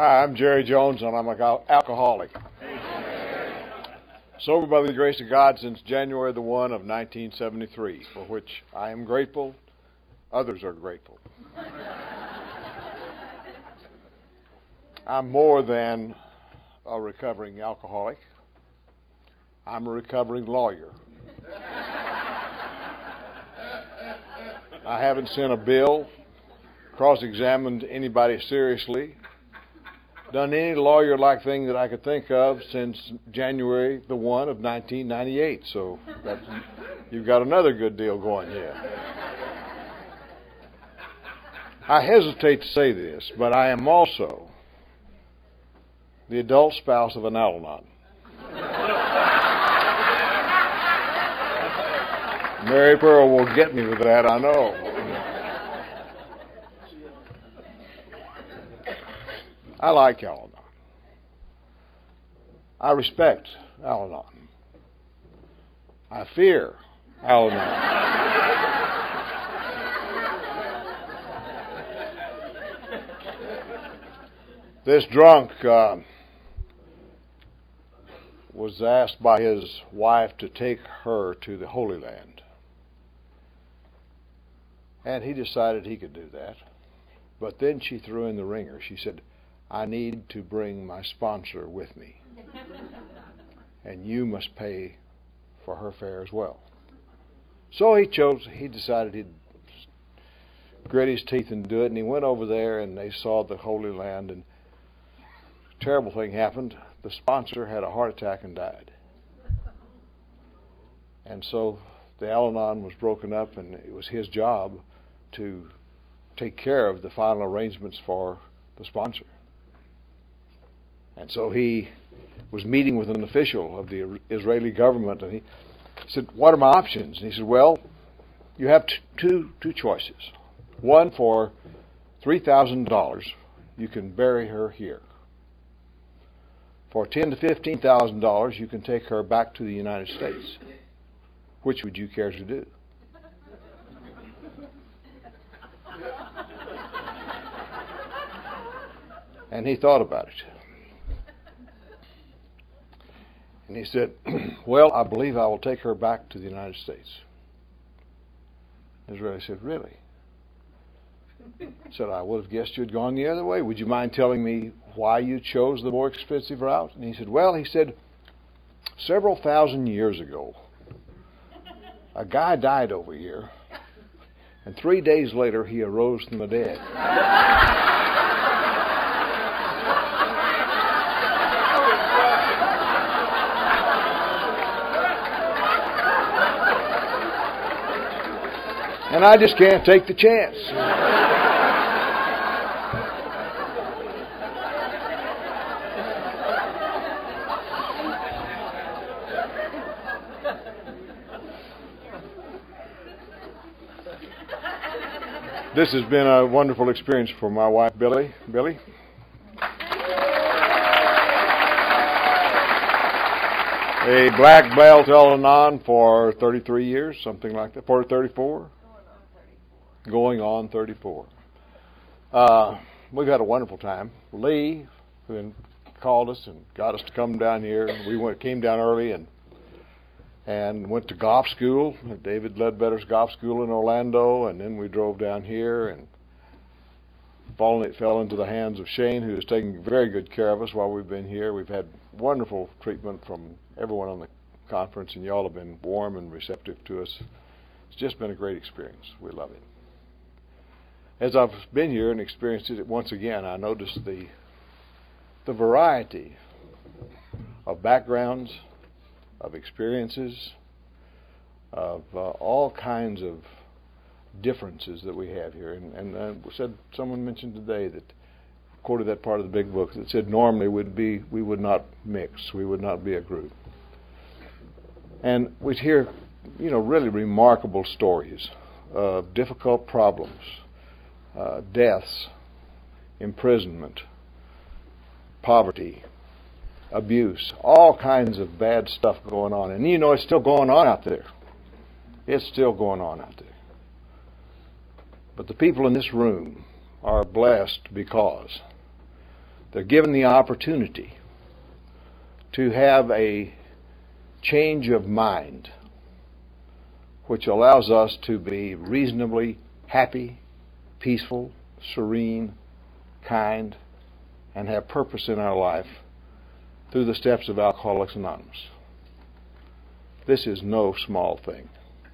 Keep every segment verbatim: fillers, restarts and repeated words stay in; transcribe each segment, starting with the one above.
Hi, I'm Jerry Jones, and I'm an al- alcoholic. Sober by the grace of God since January the first of nineteen seventy-three, for which I am grateful. Others are grateful. I'm more than a recovering alcoholic. I'm a recovering lawyer. I haven't sent a bill, cross-examined anybody seriously, done any lawyer-like thing that I could think of since January the first of nineteen ninety-eight. So that's, you've got another good deal going here. I hesitate to say this, but I am also the adult spouse of an Al-Anon. Mary Pearl will get me with that, I know. I like Al-Anon. I respect Al-Anon. I fear Al-Anon. This drunk uh, was asked by his wife to take her to the Holy Land. And he decided he could do that. But then she threw in the ringer. She said, I need to bring my sponsor with me. And you must pay for her fare as well. So he chose, he decided he'd grit his teeth and do it. And he went over there and they saw the Holy Land. And a terrible thing happened. The sponsor had a heart attack and died. And so the Al-Anon was broken up, and it was his job to take care of the final arrangements for the sponsor. And so he was meeting with an official of the Israeli government, and he said, what are my options? And he said, well, you have t- two two choices. One, for three thousand dollars, you can bury her here. For ten thousand to fifteen thousand dollars, you can take her back to the United States. Which would you care to do? And he thought about it. And he said, well, I believe I will take her back to the United States. Israeli said, really? Said, I would have guessed you'd gone the other way. Would you mind telling me why you chose the more expensive route? And he said, well, he said, several thousand years ago, a guy died over here, and three days later he arose from the dead. And I just can't take the chance. This has been a wonderful experience for my wife, Billy. Billy? A black belt Al-Anon for thirty-three years, something like that. For thirty-four? Going on thirty-four. Uh, we've had a wonderful time. Lee, who called us and got us to come down here, we went came down early and and went to golf school, David Ledbetter's golf school in Orlando, and then we drove down here, and finally it fell into the hands of Shane, who has taken very good care of us while we've been here. We've had wonderful treatment from everyone on the conference, and y'all have been warm and receptive to us. It's just been a great experience. We love it. As I've been here and experienced it once again, I noticed the the variety of backgrounds, of experiences, of uh, all kinds of differences that we have here. And, and uh, said someone mentioned today that quoted that part of the big book that said normally would be we would not mix, we would not be a group. And we'd hear, you know, really remarkable stories of difficult problems, uh, deaths, imprisonment, poverty, abuse, all kinds of bad stuff going on. And you know, it's still going on out there. It's still going on out there. But the people in this room are blessed because They're given the opportunity to have a change of mind, which allows us to be reasonably happy, peaceful, serene, kind, and have purpose in our life through the steps of Alcoholics Anonymous. This is no small thing.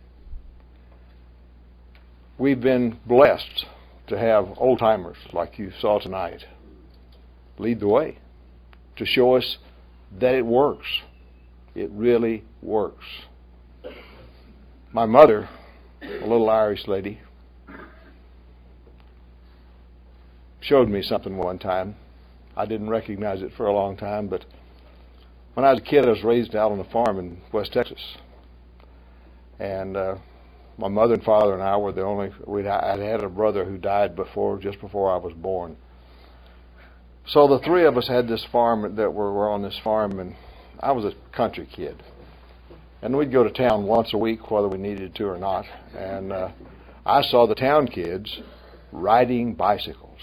We've been blessed to have old-timers like you saw tonight lead the way to show us that it works. It really works. My mother, a little Irish lady, showed me something one time. I didn't recognize it for a long time, but when I was a kid, I was raised out on a farm in West Texas. And uh, my mother and father and I were the only, we'd, I'd had a brother who died before, just before I was born. So the three of us had this farm, that were, were on this farm, and I was a country kid. And we'd go to town once a week, whether we needed to or not. And uh, I saw the town kids riding bicycles.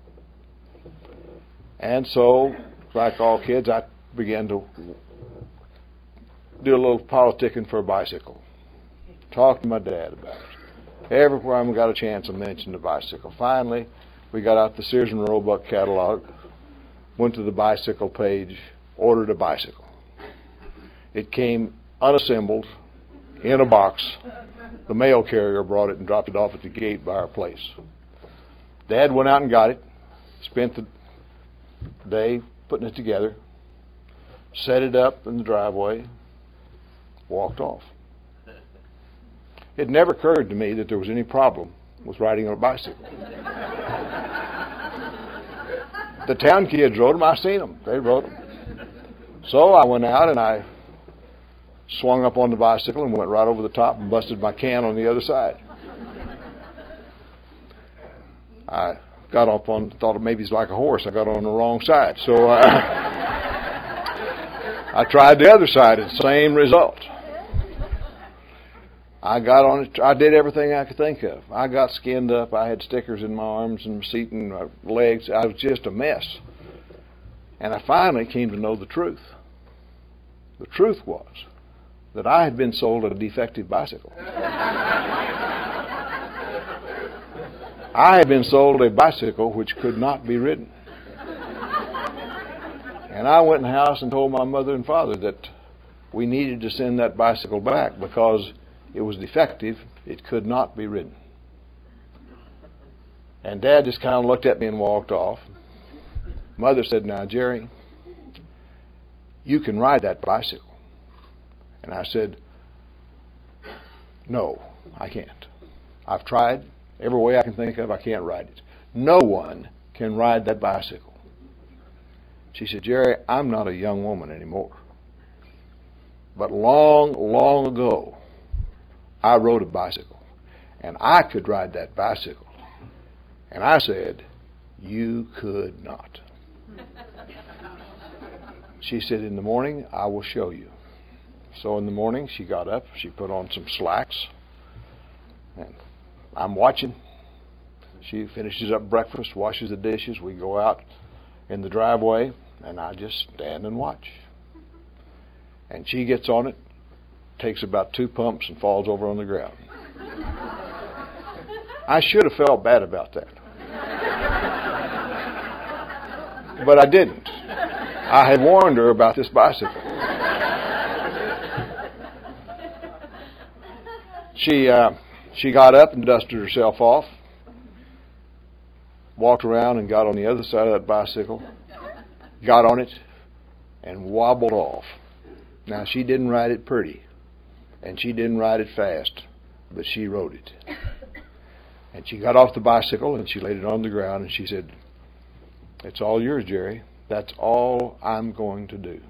And so, like all kids, I began to do a little politicking for a bicycle. Talk to my dad about it. Every time we got a chance, I mentioned the bicycle. Finally, we got out the Sears and Roebuck catalog, went to the bicycle page, ordered a bicycle. It came unassembled in a box. The mail carrier brought it and dropped it off at the gate by our place. Dad went out and got it, spent the day putting it together, set it up in the driveway, walked off. It never occurred to me that there was any problem with riding on a bicycle. The town kids rode them. I seen them. They rode them. So I went out and I swung up on the bicycle and went right over the top and busted my can on the other side. I got up on, thought maybe it's like a horse. I got on the wrong side. So I, I tried the other side, and same result. I got on it. I did everything I could think of. I got skinned up. I had stickers in my arms and seat and my legs. I was just a mess. And I finally came to know the truth. The truth was that I had been sold a defective bicycle. I had been sold a bicycle which could not be ridden. And I went in the house and told my mother and father that we needed to send that bicycle back because it was defective. It could not be ridden. And Dad just kind of looked at me and walked off. Mother said, "Now, Jerry, you can ride that bicycle." And I said, "No, I can't. I've tried every way I can think of. I can't ride it. No one can ride that bicycle." She said, "Jerry, I'm not a young woman anymore. But long, long ago, I rode a bicycle, and I could ride that bicycle." And I said, "You could not." She said, "In the morning, I will show you." So in the morning, she got up, she put on some slacks, and I'm watching. She finishes up breakfast, washes the dishes. We go out in the driveway, and I just stand and watch. And she gets on it, takes about two pumps, and falls over on the ground. I should have felt bad about that. But I didn't. I had warned her about this bicycle. She uh, she got up and dusted herself off, walked around and got on the other side of that bicycle, got on it, and wobbled off. Now, she didn't ride it pretty, and she didn't ride it fast, but she rode it. And she got off the bicycle, and she laid it on the ground, and she said, "It's all yours, Jerry. That's all I'm going to do."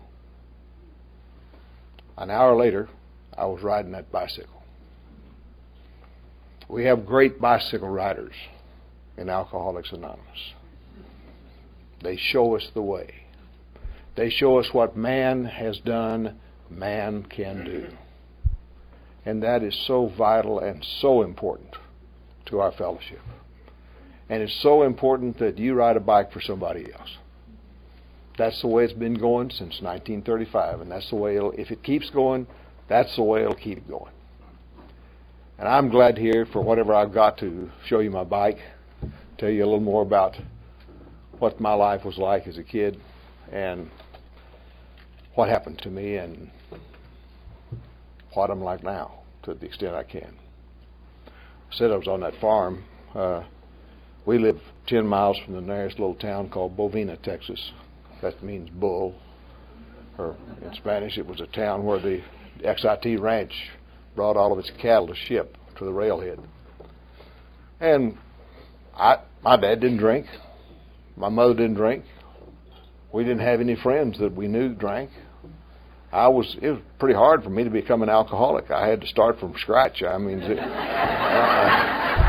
An hour later, I was riding that bicycle. We have great bicycle riders in Alcoholics Anonymous. They show us the way. They show us what man has done, man can do. And that is so vital and so important to our fellowship. And it's so important that you ride a bike for somebody else. That's the way it's been going since nineteen thirty-five, and that's the way it'll, if it keeps going, that's the way it'll keep going. And I'm glad here for whatever I've got to show you my bike, tell you a little more about what my life was like as a kid and what happened to me and what I'm like now to the extent I can. I said I was on that farm. Uh, we live ten miles from the nearest little town called Bovina, Texas. That means bull. Or in Spanish, it was a town where the X I T ranch brought all of its cattle to ship to the railhead. And I, my dad didn't drink. My mother didn't drink. We didn't have any friends that we knew drank. I was. It was pretty hard for me to become an alcoholic. I had to start from scratch. I mean, it, uh,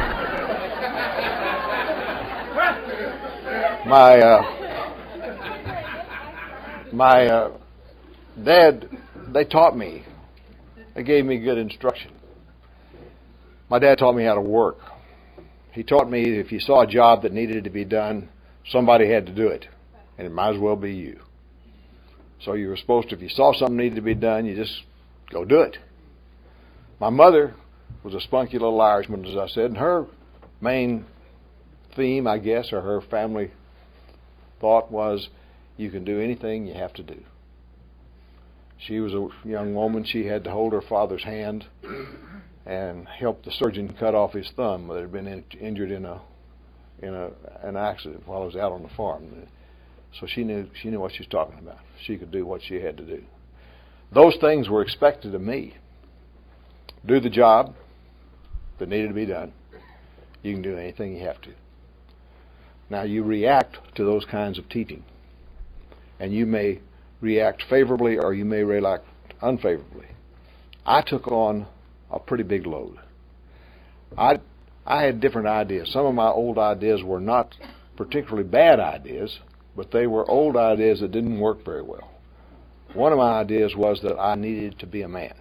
my uh, my uh, dad. They taught me. They gave me good instruction. My dad taught me how to work. He taught me if you saw a job that needed to be done, somebody had to do it, and it might as well be you. So you were supposed to, if you saw something needed to be done, you just go do it. My mother was a spunky little Irishman, as I said, and her main theme, I guess, or her family thought was, you can do anything you have to do. She was a young woman. She had to hold her father's hand and help the surgeon cut off his thumb that had been in, injured in a in a an accident while he was out on the farm. So she knew she knew what she was talking about. She could do what she had to do. Those things were expected of me. Do the job that needed to be done. You can do anything you have to. Now you react to those kinds of teaching, and you may react favorably or you may react unfavorably. I took on a pretty big load. I I had different ideas. Some of my old ideas were not particularly bad ideas, but they were old ideas that didn't work very well. One of my ideas was that I needed to be a man.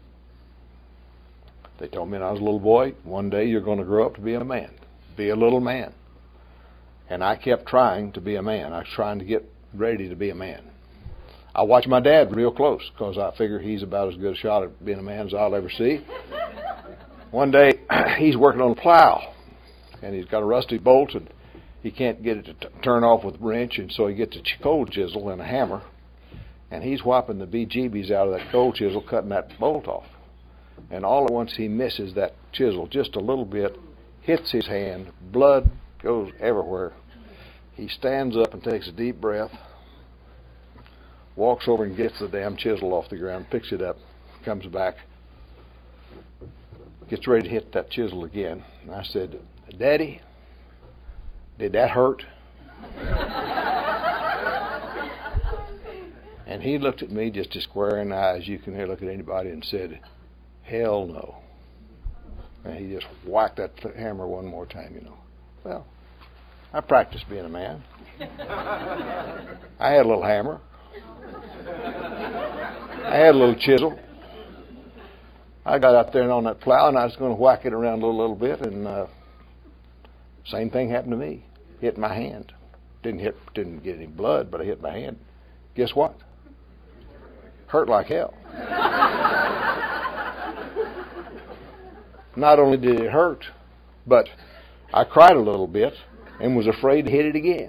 They told me when I was a little boy, one day you're going to grow up to be a man. Be a little man. And I kept trying to be a man. I was trying to get ready to be a man. I watched my dad real close because I figure he's about as good a shot at being a man as I'll ever see. One day, he's working on a plow, and he's got a rusty bolt, and he can't get it to t- turn off with a wrench, and so he gets a ch- cold chisel and a hammer, and he's wiping the bejeebies out of that cold chisel, cutting that bolt off. And all at once, he misses that chisel just a little bit, hits his hand, blood goes everywhere. He stands up and takes a deep breath, walks over and gets the damn chisel off the ground, picks it up, comes back, gets ready to hit that chisel again. And I said, Daddy, did that hurt? And he looked at me just as square in the eyes you can hear look at anybody and said, hell no. And he just whacked that hammer one more time, you know. Well, I practiced being a man. I had a little hammer. I had a little chisel. I got out there and on that plow, and I was going to whack it around a little, little bit, and uh, same thing happened to me. Hit my hand. Didn't hit, didn't get any blood, but I hit my hand. Guess what? Hurt like hell. Not only did it hurt, but I cried a little bit and was afraid to hit it again.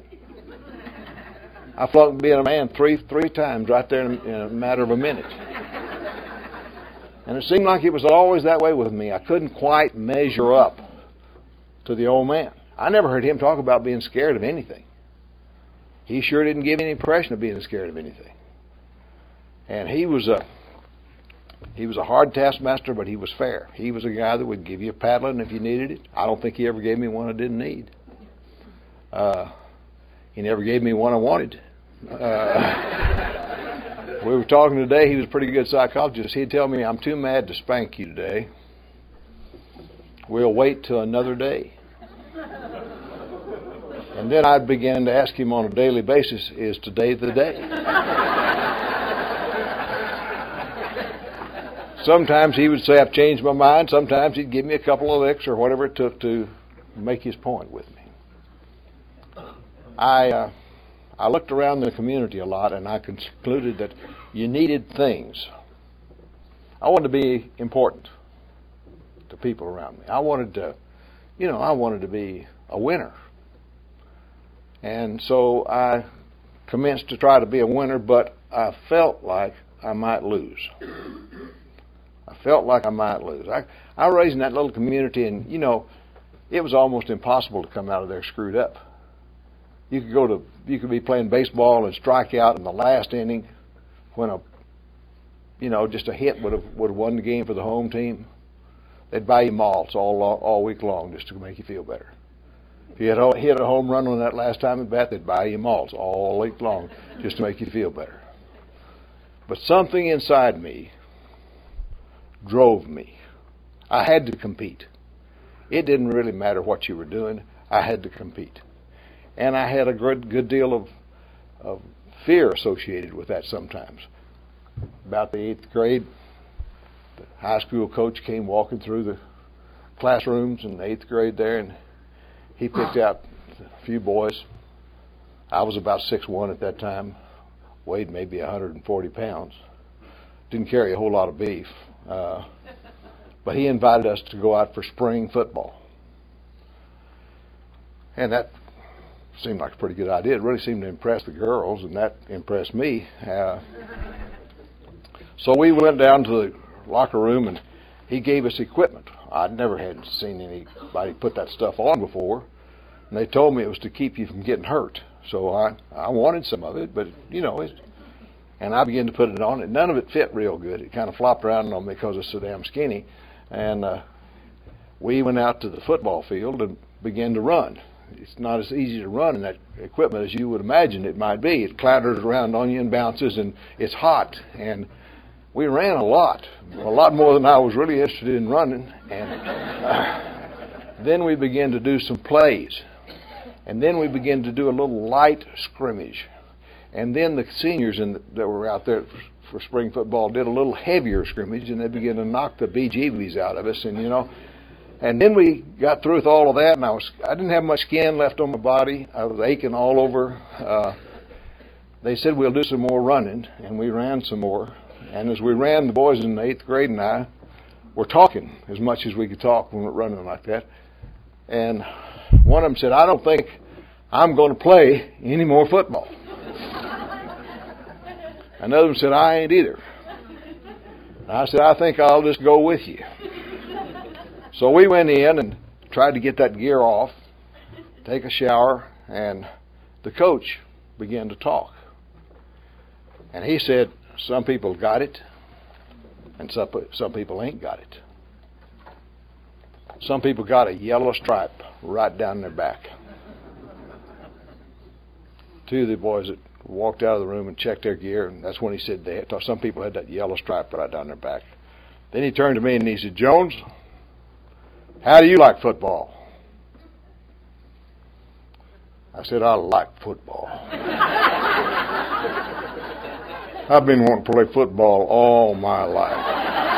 I flunked being a man three three times right there in, in a matter of a minute. And it seemed like it was always that way with me. I couldn't quite measure up to the old man. I never heard him talk about being scared of anything. He sure didn't give any impression of being scared of anything. And he was a he was a hard taskmaster, but he was fair. He was a guy that would give you a paddling if you needed it. I don't think he ever gave me one I didn't need. Uh, he never gave me one I wanted. Uh, we were talking today. He was a pretty good psychologist. He'd tell me, I'm too mad to spank you today. We'll wait till another day. And then I'd begin to ask him on a daily basis, is today the day? Sometimes he would say, I've changed my mind. Sometimes he'd give me a couple of licks or whatever it took to make his point with me. I uh, I looked around the community a lot, and I concluded that you needed things. I wanted to be important to people around me. I wanted to, you know, I wanted to be a winner. And so I commenced to try to be a winner, but I felt like I might lose. I felt like I might lose. I, I was raised in that little community, and, you know, it was almost impossible to come out of there screwed up. You could go to, you could be playing baseball and strike out in the last inning when a, you know, just a hit would have would have won the game for the home team. They'd buy you malts all all week long just to make you feel better. If you had hit a home run on that last time at bat, they'd buy you malts all week long just to make you feel better. But something inside me drove me. I had to compete. It didn't really matter what you were doing. I had to compete. And I had a good, good deal of, of fear associated with that sometimes. About the eighth grade, the high school coach came walking through the classrooms in the eighth grade there, and he picked out a few boys. I was about six one at that time, weighed maybe one hundred forty pounds. Didn't carry a whole lot of beef. Uh, but he invited us to go out for spring football. And that seemed like a pretty good idea. It really seemed to impress the girls, and that impressed me. Uh, so we went down to the locker room, and he gave us equipment. I'd never had seen anybody put that stuff on before, and they told me it was to keep you from getting hurt. So I, I wanted some of it, but, you know, it, and I began to put it on. And none of it fit real good. It kind of flopped around on me because it's so damn skinny. And uh, we went out to the football field and began to run. It's not as easy to run in that equipment as you would imagine it might be. It clatters around on you and bounces, and it's hot. And we ran a lot, a lot more than I was really interested in running. And uh, then we began to do some plays. And then we began to do a little light scrimmage. And then the seniors in the, that were out there for, for spring football did a little heavier scrimmage, and they began to knock the bejeebies out of us. And, you know, and then we got through with all of that, and I was I didn't have much skin left on my body. I was aching all over. Uh, they said, we'll do some more running, and we ran some more. And as we ran, the boys in the eighth grade and I were talking as much as we could talk when we were running like that. And one of them said, I don't think I'm going to play any more football. Another one said, I ain't either. And I said, I think I'll just go with you. So we went in and tried to get that gear off, take a shower, and the coach began to talk. And he said, some people got it, and some, some people ain't got it. Some people got a yellow stripe right down their back. Two of the boys that walked out of the room and checked their gear, and that's when he said they had, some people had that yellow stripe right down their back. Then he turned to me and he said, Jones, how do you like football? I said, I like football. I've been wanting to play football all my life.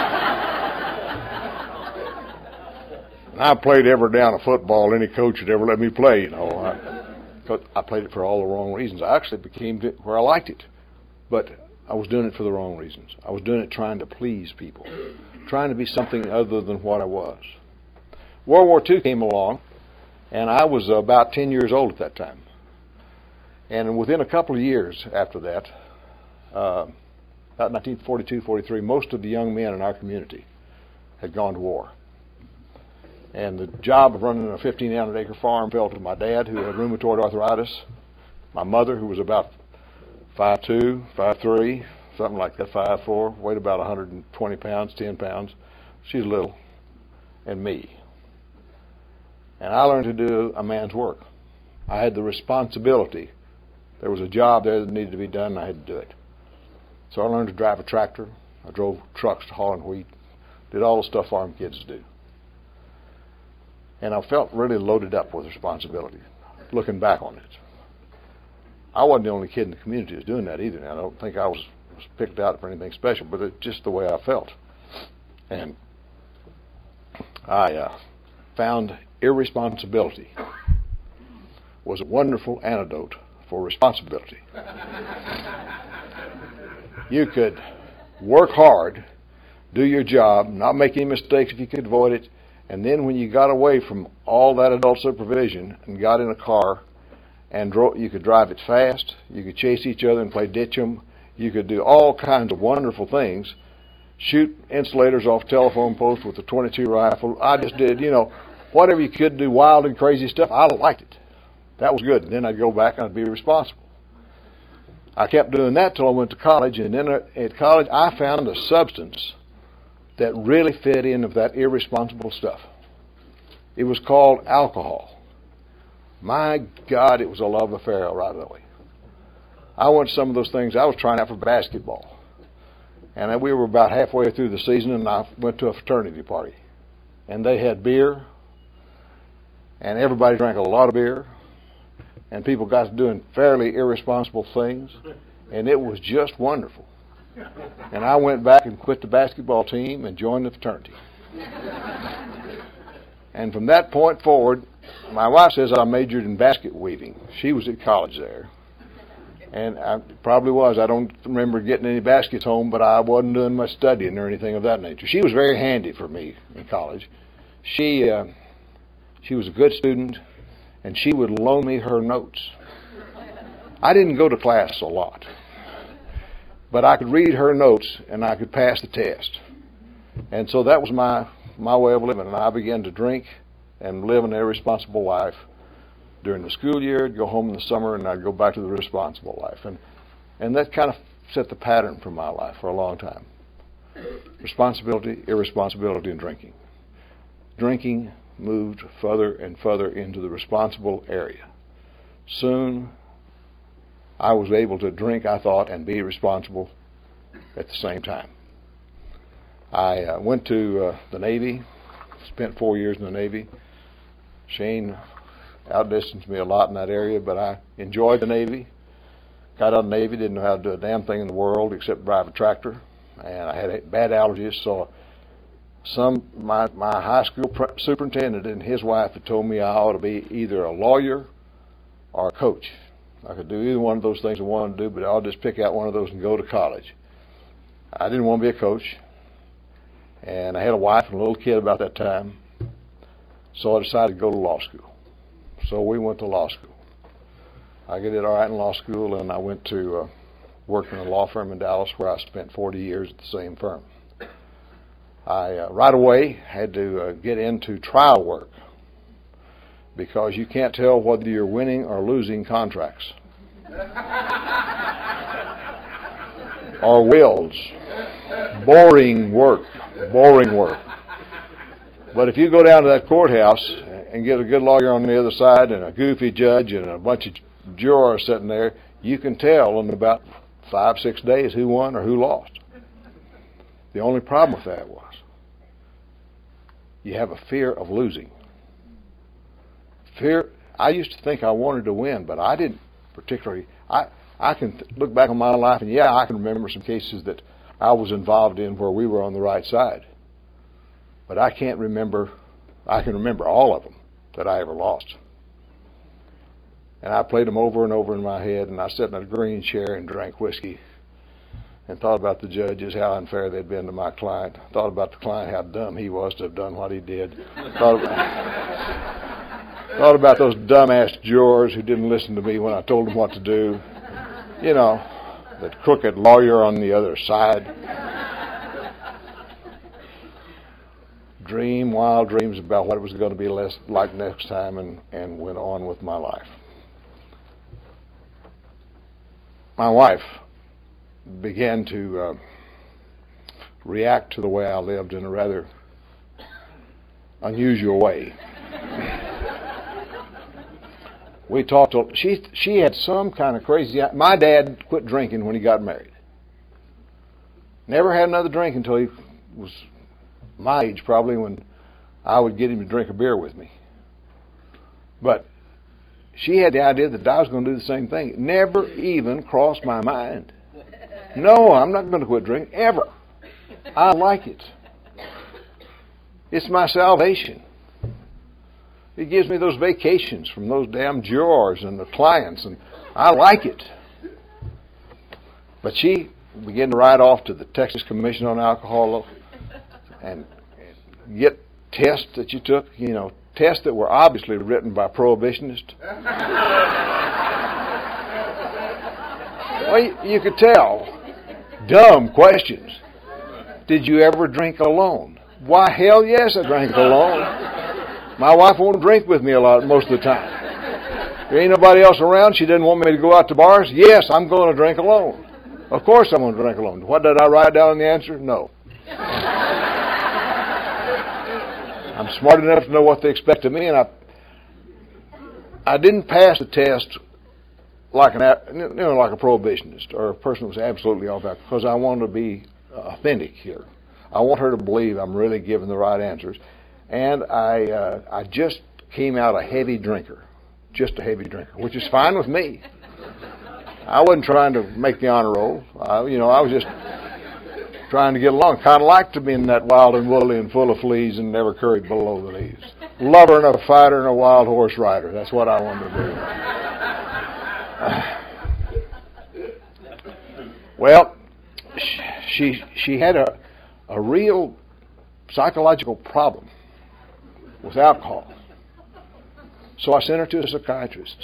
And I played every down of football any coach would ever let me play, you know. I, I played it for all the wrong reasons. I actually became to where I liked it, but I was doing it for the wrong reasons. I was doing it trying to please people, trying to be something other than what I was. World War Two came along, and I was about ten years old at that time. And within a couple of years after that, uh, about nineteen forty-two, forty-three, most of the young men in our community had gone to war. And the job of running a fifteen hundred acre farm fell to my dad, who had rheumatoid arthritis, my mother, who was about five two, five three, something like that, five four, weighed about one hundred twenty pounds, ten pounds. She's little, and me. And I learned to do a man's work. I had the responsibility. There was a job there that needed to be done, and I had to do it. So I learned to drive a tractor. I drove trucks to hauling wheat, did all the stuff farm kids do. And I felt really loaded up with responsibility, looking back on it. I wasn't the only kid in the community who was doing that either. I don't think I was, was picked out for anything special, but it's just the way I felt. And I uh, found irresponsibility was a wonderful antidote for responsibility. You could work hard, do your job, not make any mistakes if you could avoid it, and then when you got away from all that adult supervision and got in a car and drove, you could drive it fast, you could chase each other and play ditch 'em, you could do all kinds of wonderful things, shoot insulators off telephone posts with a twenty-two rifle. I just did, you know, whatever you could do, wild and crazy stuff. I liked it. That was good. And then I'd go back and I'd be responsible. I kept doing that till I went to college, and then at college I found a substance that really fit in with that irresponsible stuff. It was called alcohol. My God, it was a love affair right away. I went to some of those things. I was trying out for basketball. And we were about halfway through the season, and I went to a fraternity party. And they had beer, and everybody drank a lot of beer, and people got to doing fairly irresponsible things, and it was just wonderful. And I went back and quit the basketball team and joined the fraternity. And from that point forward, my wife says I majored in basket weaving. She was at college there. And I probably was. I don't remember getting any baskets home, but I wasn't doing much studying or anything of that nature. She was very handy for me in college. She uh, she was a good student, and she would loan me her notes. I didn't go to class a lot, but I could read her notes, and I could pass the test. And so that was my, my way of living. And I began to drink and live an irresponsible life. During the school year, I'd go home in the summer, and I'd go back to the responsible life. And and that kind of set the pattern for my life for a long time. Responsibility, irresponsibility, and drinking. Drinking moved further and further into the responsible area. Soon, I was able to drink, I thought, and be responsible at the same time. I uh, went to uh, the Navy, spent four years in the Navy. Shane outdistanced me a lot in that area, but I enjoyed the Navy. Got out of the Navy, didn't know how to do a damn thing in the world except drive a tractor, and I had bad allergies. So, some my my high school pr- superintendent and his wife had told me I ought to be either a lawyer or a coach. I could do either one of those things I wanted to do, but I'll just pick out one of those and go to college. I didn't want to be a coach, and I had a wife and a little kid about that time, so I decided to go to law school. So we went to law school. I did all right in law school, and I went to uh, work in a law firm in Dallas where I spent forty years at the same firm. I uh, right away had to uh, get into trial work because you can't tell whether you're winning or losing contracts or wills. Boring work, boring work. But if you go down to that courthouse and get a good lawyer on the other side and a goofy judge and a bunch of jurors sitting there, you can tell in about five, six days who won or who lost. The only problem with that was you have a fear of losing. Fear. I used to think I wanted to win, but I didn't particularly. I, I can look back on my life, and yeah, I can remember some cases that I was involved in where we were on the right side. But I can't remember, I can remember all of them that I ever lost. And I played them over and over in my head, and I sat in a green chair and drank whiskey and thought about the judges, how unfair they'd been to my client. Thought about the client, how dumb he was to have done what he did. Thought about, thought about those dumbass jurors who didn't listen to me when I told them what to do. You know, that crooked lawyer on the other side. Dream wild dreams about what it was going to be less like next time, and, and went on with my life. My wife began to uh, react to the way I lived in a rather unusual way. We talked. To, she she had some kind of crazy. My dad quit drinking when he got married. Never had another drink until he was my age, probably, when I would get him to drink a beer with me. But she had the idea that I was going to do the same thing. It never even crossed my mind. No, I'm not going to quit drinking, ever. I like it. It's my salvation. It gives me those vacations from those damn jurors and the clients, and I like it. But she began to ride off to the Texas Commission on Alcohol and get tests that you took, you know, tests that were obviously written by prohibitionists. Well, you, you could tell. Dumb questions. Did you ever drink alone? Why, hell yes, I drank alone. My wife won't drink with me a lot most of the time. There ain't nobody else around. She didn't want me to go out to bars. Yes, I'm going to drink alone. Of course I'm going to drink alone. What did I write down in the answer? No. I'm smart enough to know what they expect of me, and I I didn't pass the test like an you know like a prohibitionist or a person who was absolutely off that, because I wanted to be authentic here. I want her to believe I'm really giving the right answers, and I uh, I just came out a heavy drinker, just a heavy drinker, which is fine with me. I wasn't trying to make the honor roll. I, you know, I was just trying to get along. Kind of like to be in that wild and woolly and full of fleas and never curried below the knees. Lover and a fighter and a wild horse rider. That's what I wanted to do. Well, she she had a a real psychological problem with alcohol. So I sent her to a psychiatrist.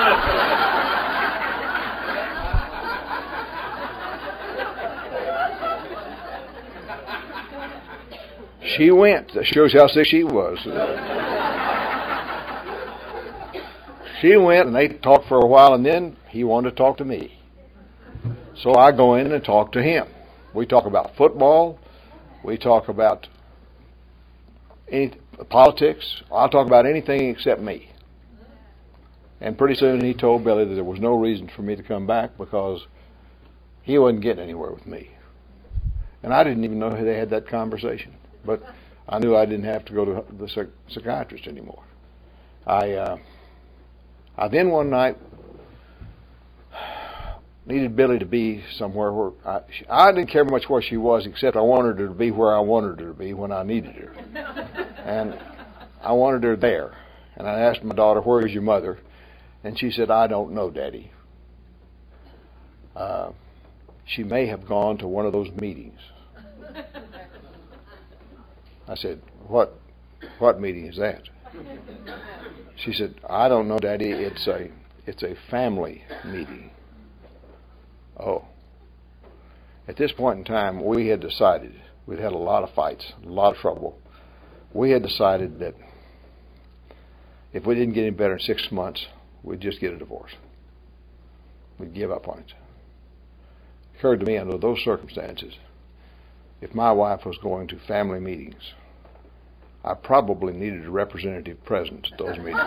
She went. That shows how sick she was. She went, and they talked for a while, and then he wanted to talk to me. So I go in and talk to him. We talk about football. We talk about any politics. I'll talk about anything except me. And pretty soon he told Billy that there was no reason for me to come back because he wasn't getting anywhere with me. And I didn't even know they had that conversation. But I knew I didn't have to go to the psych- psychiatrist anymore. I uh, I then one night needed Billy to be somewhere where I, I didn't care much where she was, except I wanted her to be where I wanted her to be when I needed her. And I wanted her there. And I asked my daughter, "Where is your mother?" And she said, "I don't know, Daddy. Uh, she may have gone to one of those meetings." I said, what what meeting is that? She said, "I don't know, Daddy. It's a it's a family meeting." Oh. At this point in time, we had decided, we'd had a lot of fights, a lot of trouble. We had decided that if we didn't get any better in six months, we'd just get a divorce. We'd give up on it. It occurred to me under those circumstances, if my wife was going to family meetings, I probably needed a representative present at those meetings.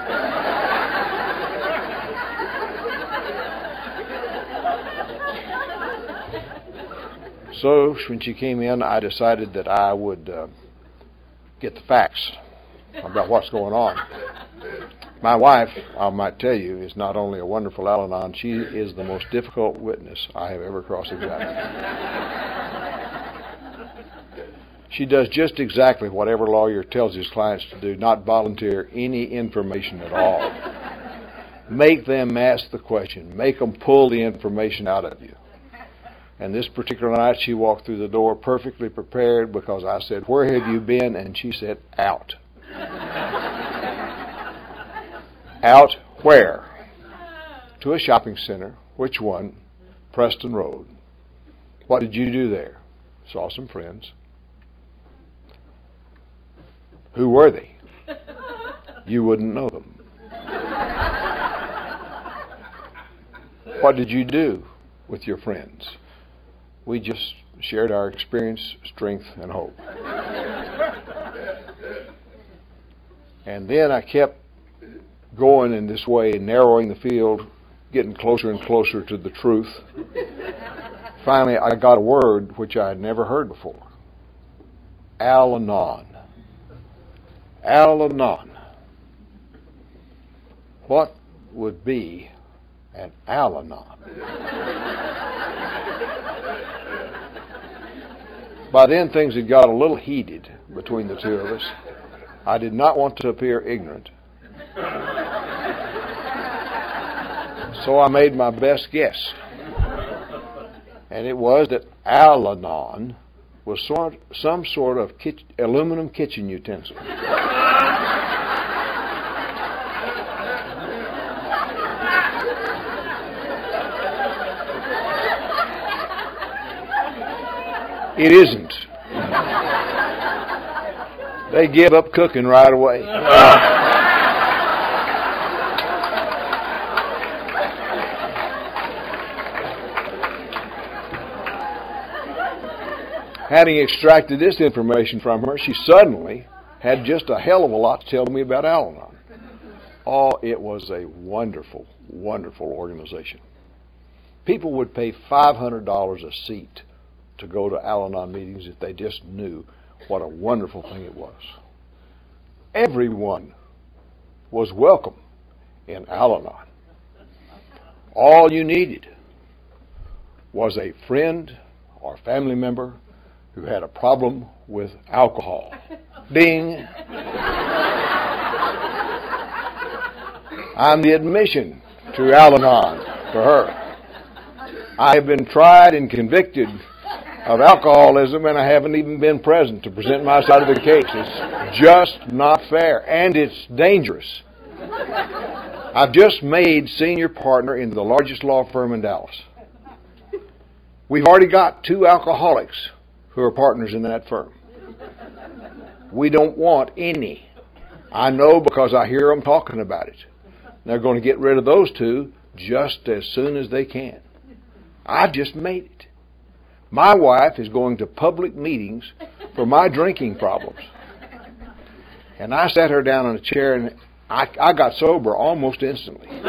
So when she came in, I decided that I would uh, get the facts about what's going on. My wife, I might tell you, is not only a wonderful Al-Anon, she is the most difficult witness I have ever cross-examined. She does just exactly what every lawyer tells his clients to do, not volunteer any information at all. Make them ask the question. Make them pull the information out of you. And this particular night, she walked through the door perfectly prepared because I said, "Where have you been?" And she said, "Out." Out where? To a shopping center. Which one? Preston Road. What did you do there? Saw some friends. Who were they? You wouldn't know them. What did you do with your friends? We just shared our experience, strength, and hope. And then I kept going in this way, narrowing the field, getting closer and closer to the truth. Finally, I got a word which I had never heard before. Al-Anon. Al-Anon. What would be an Al-Anon? By then, things had got a little heated between the two of us. I did not want to appear ignorant. So I made my best guess. And it was that Al-Anon was sort, some sort of kitchen, aluminum kitchen utensil. It isn't. They give up cooking right away. Having extracted this information from her, she suddenly had just a hell of a lot to tell me about Al-Anon. Oh, it was a wonderful, wonderful organization. People would pay five hundred dollars a seat to go to Al-Anon meetings if they just knew what a wonderful thing it was. Everyone was welcome in Al-Anon. All you needed was a friend or family member who had a problem with alcohol. Ding! I'm the admission to Al-Anon for her. I have been tried and convicted of alcoholism, and I haven't even been present to present my side of the case. It's just not fair, and it's dangerous. I've just made senior partner in the largest law firm in Dallas. We've already got two alcoholics who are partners in that firm. We don't want any. I know because I hear them talking about it. They're going to get rid of those two just as soon as they can. I've just made it. My wife is going to public meetings for my drinking problems. And I sat her down in a chair, and I, I got sober almost instantly. And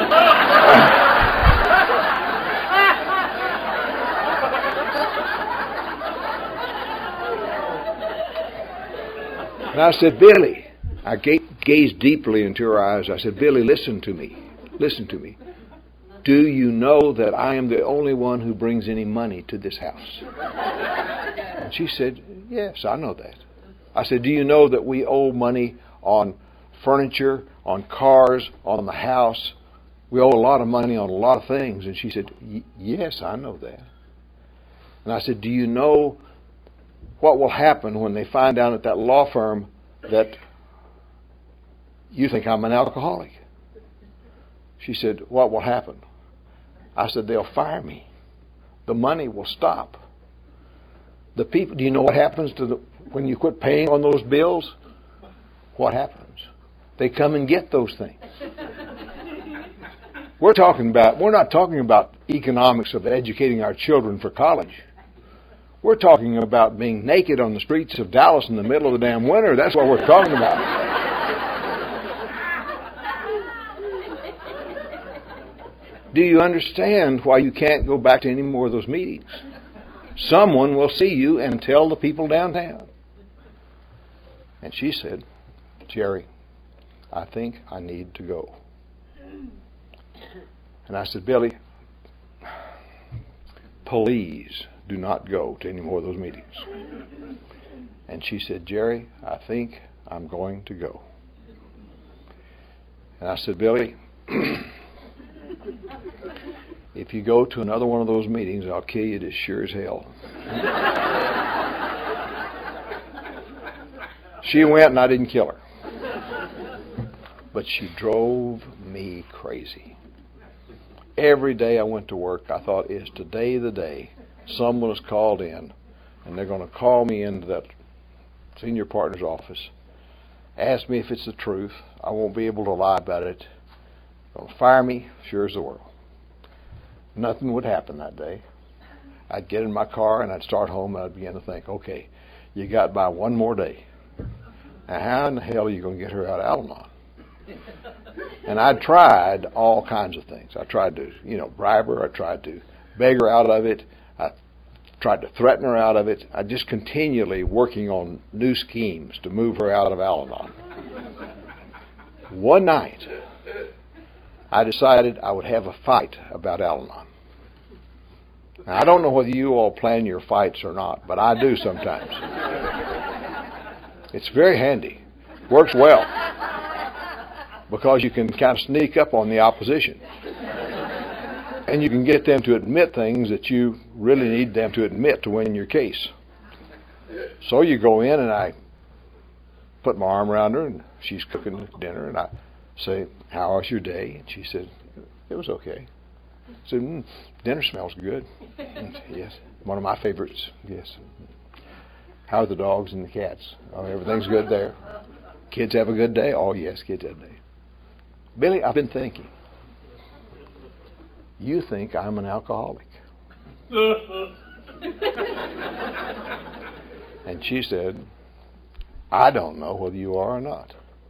I said, Billy, I gazed deeply into her eyes. I said, Billy, listen to me. Listen to me. Do you know that I am the only one who brings any money to this house? And she said, yes, I know that. I said, do you know that we owe money on furniture, on cars, on the house? We owe a lot of money on a lot of things. And she said, yes, I know that. And I said, do you know what will happen when they find out at that law firm that you think I'm an alcoholic? She said, what will happen? I said, they'll fire me. The money will stop. The people, do you know what happens to the, when you quit paying on those bills? What happens? They come and get those things. We're talking about, we're not talking about economics of educating our children for college. We're talking about being naked on the streets of Dallas in the middle of the damn winter. That's what we're talking about. Do you understand why you can't go back to any more of those meetings? Someone will see you and tell the people downtown. And she said, Jerry, I think I need to go. And I said, Billy, please do not go to any more of those meetings. And she said, Jerry, I think I'm going to go. And I said, Billy, if you go to another one of those meetings, I'll kill you as sure as hell. She went and I didn't kill her. But she drove me crazy. Every day I went to work, I thought, is today the day someone is called in and they're going to call me into that senior partner's office, ask me if it's the truth. I won't be able to lie about it. They'll fire me, sure as the world. Nothing would happen that day. I'd get in my car and I'd start home and I'd begin to think, okay, you got by one more day. Now how in the hell are you going to get her out of Al-Anon? And I tried all kinds of things. I tried to, you know, bribe her. I tried to beg her out of it. I tried to threaten her out of it. I just continually working on new schemes to move her out of Al-Anon. One night, I decided I would have a fight about Al-Anon. Now, I don't know whether you all plan your fights or not, but I do sometimes. It's very handy. Works well. because you can kind of sneak up on the opposition. And you can get them to admit things that you really need them to admit to win your case. So you go in and I put my arm around her and she's cooking dinner and I say, "How was your day?" And she said, "It was okay." I said, mm, "Dinner smells good." And, "Yes, one of my favorites." "Yes." "How are the dogs and the cats?" "Oh, everything's good there." "Kids have a good day?" "Oh, yes, kids have a day." "Billy, I've been thinking. You think I'm an alcoholic." And she said, "I don't know whether you are or not."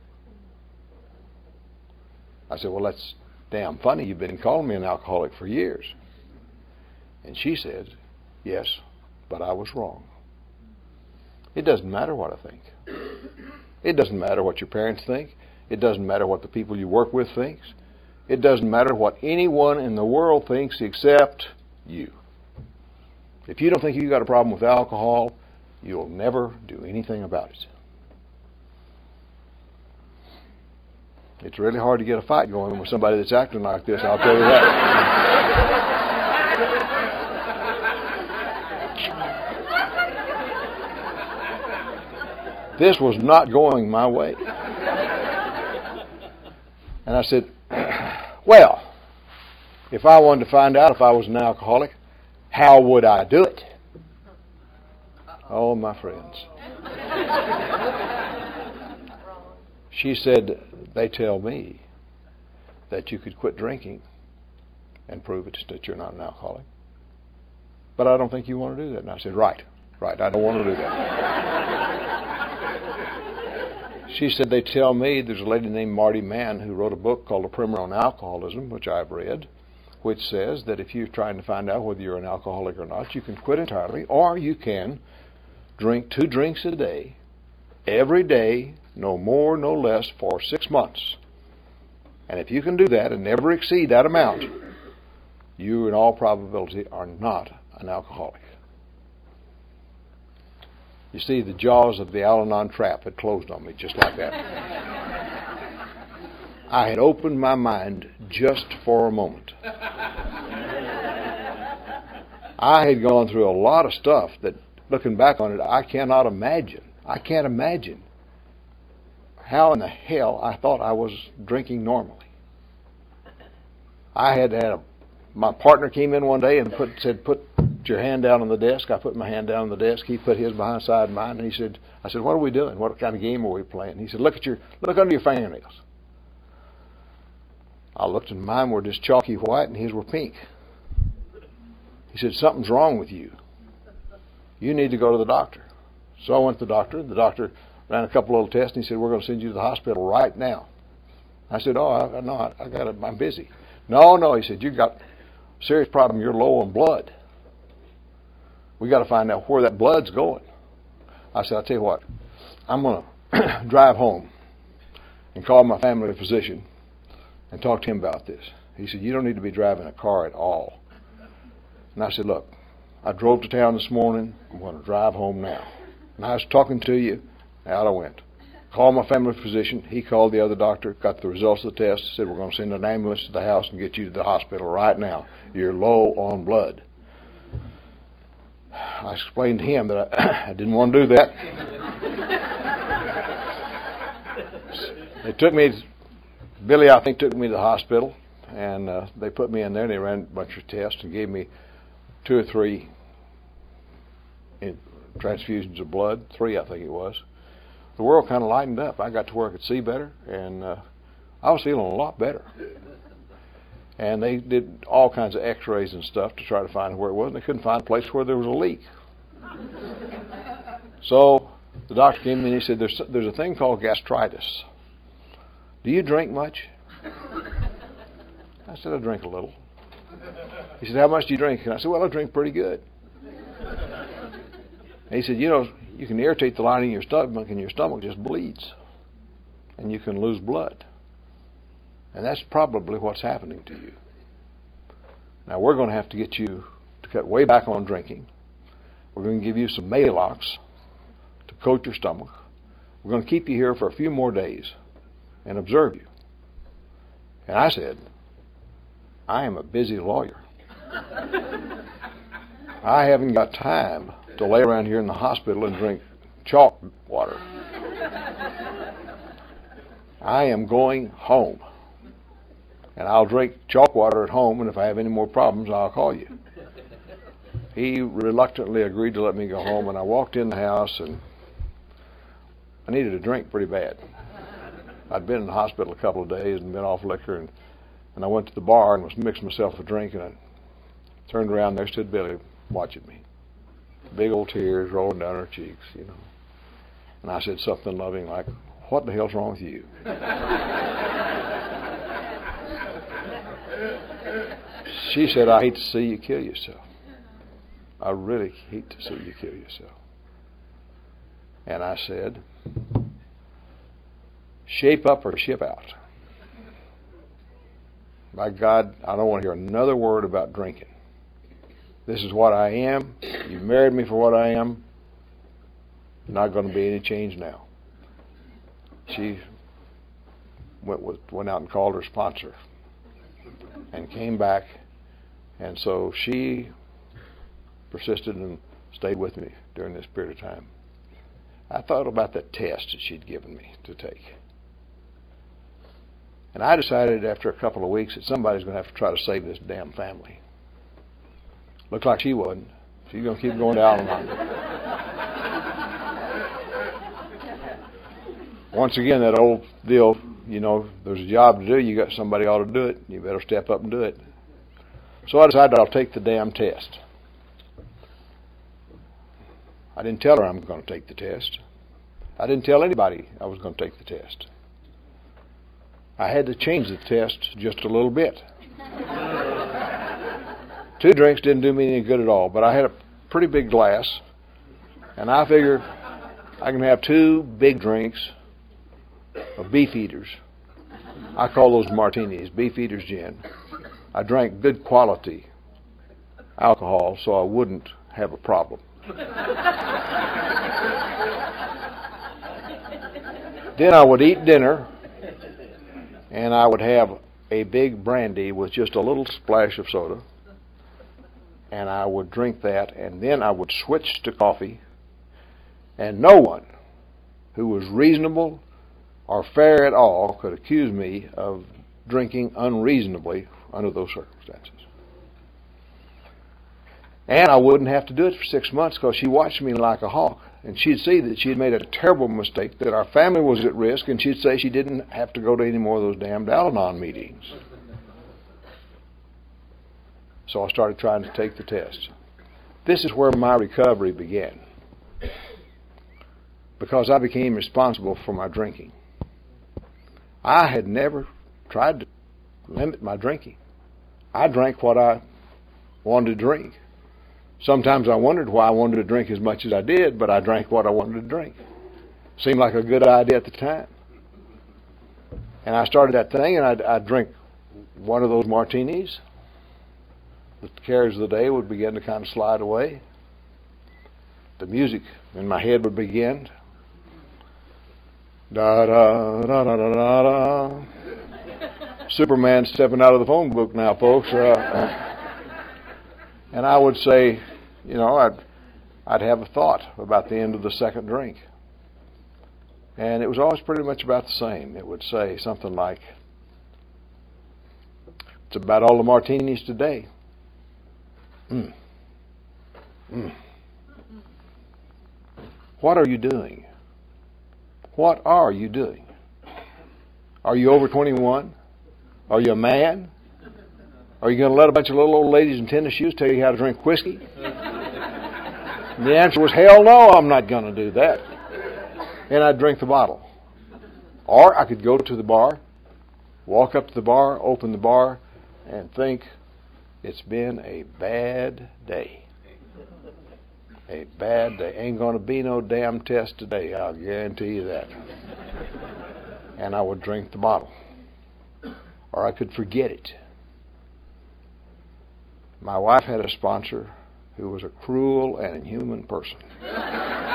I said, "Well, that's damn funny. You've been calling me an alcoholic for years." And she said, "Yes, but I was wrong." It doesn't matter what I think. It doesn't matter what your parents think. It doesn't matter what the people you work with thinks. It doesn't matter what anyone in the world thinks except you. If you don't think you've got a problem with alcohol, you'll never do anything about it. It's really hard to get a fight going with somebody that's acting like this, I'll tell you that. This was not going my way. And I said, "Well, if I wanted to find out if I was an alcoholic, how would I do it?" Oh, my friends. She said, "They tell me that you could quit drinking and prove it that you're not an alcoholic. But I don't think you want to do that." And I said, right, right, I don't want to do that. She said, "They tell me there's a lady named Marty Mann who wrote a book called A Primer on Alcoholism," which I've read, which says that if you're trying to find out whether you're an alcoholic or not, you can quit entirely, or you can drink two drinks a day, every day, no more, no less, for six months. And if you can do that and never exceed that amount, you, in all probability, are not an alcoholic. You see, the jaws of the Al-Anon trap had closed on me just like that. I had opened my mind just for a moment. I had gone through a lot of stuff that, looking back on it, I cannot imagine. I can't imagine how in the hell I thought I was drinking normally. I had had a, my partner came in one day and put, said, "Put your hand down on the desk." I put my hand down on the desk. He put his behind side mine, and he said, I said, "What are we doing? What kind of game are we playing?" He said, "Look at your, look under your fingernails." I looked, and mine were just chalky white, and his were pink. He said, "Something's wrong with you. You need to go to the doctor." So I went to the doctor. The doctor ran a couple little tests, and he said, "We're going to send you to the hospital right now." I said, "Oh, I, no, I, I got it. I'm busy." "No, no," he said, "You've got a serious problem. You're low on blood. We got to find out where that blood's going." I said, "I'll tell you what, I'm going to drive home and call my family physician and talk to him about this." He said, "You don't need to be driving a car at all." And I said, "Look, I drove to town this morning. I'm going to drive home now. And I was talking to you. Out I went. Called my family physician. He called the other doctor, got the results of the test, said, "We're going to send an ambulance to the house and get you to the hospital right now. You're low on blood." I explained to him that I, I didn't want to do that. They took me, Billy, I think, took me to the hospital, and uh, they put me in there, and they ran a bunch of tests and gave me two or three transfusions of blood, three I think it was. The world kind of lightened up. I got to where I could see better, and uh, I was feeling a lot better. And they did all kinds of x-rays and stuff to try to find where it was, and they couldn't find a place where there was a leak. So the doctor came in and he said, there's, there's a thing called gastritis. Do you drink much? I said, I drink a little. He said, how much do you drink? And I said, well, I drink pretty good. And he said, you know, you can irritate the lining of your stomach and your stomach just bleeds. And you can lose blood. And that's probably what's happening to you. Now, we're going to have to get you to cut way back on drinking. We're going to give you some Maalox to coat your stomach. We're going to keep you here for a few more days and observe you. And I said, I am a busy lawyer. I haven't got time to lay around here in the hospital and drink chalk water. I am going home. And I'll drink chalk water at home, and if I have any more problems, I'll call you. He reluctantly agreed to let me go home, and I walked in the house, and I needed a drink pretty bad. I'd been in the hospital a couple of days and been off liquor, and, and I went to the bar and was mixing myself a drink, and I turned around, there stood Billy watching me. Big old tears rolling down her cheeks, you know. And I said something loving like, what the hell's wrong with you? She said, I hate to see you kill yourself. I really hate to see you kill yourself. And I said, shape up or ship out. My God, I don't want to hear another word about drinking. This is what I am. You married me for what I am. Not going to be any change now. She went with, went out and called her sponsor and came back, and so she persisted and stayed with me during this period of time. I thought about that test that she'd given me to take. And I decided after a couple of weeks that somebody's going to have to try to save this damn family. Looked like she wasn't. She's going to keep going down on it. Once again, that old deal, you know, there's a job to do, you got somebody ought to do it, you better step up and do it. So I decided I'll take the damn test. I didn't tell her I'm going to take the test. I didn't tell anybody I was going to take the test. I had to change the test just a little bit. Two drinks didn't do me any good at all, but I had a pretty big glass, and I figured I can have two big drinks of Beefeaters. I call those martinis, Beefeaters gin. I drank good quality alcohol so I wouldn't have a problem. Then I would eat dinner, and I would have a big brandy with just a little splash of soda, and I would drink that, and then I would switch to coffee, and no one who was reasonable or fair at all could accuse me of drinking unreasonably under those circumstances. And I wouldn't have to do it for six months because she watched me like a hawk, and she'd see that she had made a terrible mistake, that our family was at risk, and she'd say she didn't have to go to any more of those damned Al-Anon meetings. So I started trying to take the test. This is where my recovery began, because I became responsible for my drinking. I had never tried to limit my drinking. I drank what I wanted to drink. Sometimes I wondered why I wanted to drink as much as I did, but I drank what I wanted to drink. Seemed like a good idea at the time. And I started that thing, and I'd, I'd drink one of those martinis. The cares of the day would begin to kind of slide away. The music in my head would begin. Da da da da da da da. Superman stepping out of the phone book now, folks. Uh, and I would say, you know, I'd I'd have a thought about the end of the second drink, and it was always pretty much about the same. It would say something like, "It's about all the martinis today." Mm. Mm. What are you doing? What are you doing? Are you over twenty-one? Are you a man? Are you going to let a bunch of little old ladies in tennis shoes tell you how to drink whiskey? And the answer was, hell no, I'm not going to do that. And I'd drink the bottle. Or I could go to the bar, walk up to the bar, open the bar, and think, it's been a bad day. A bad day. Ain't going to be no damn test today, I'll guarantee you that. And I would drink the bottle. Or I could forget it. My wife had a sponsor who was a cruel and inhuman person.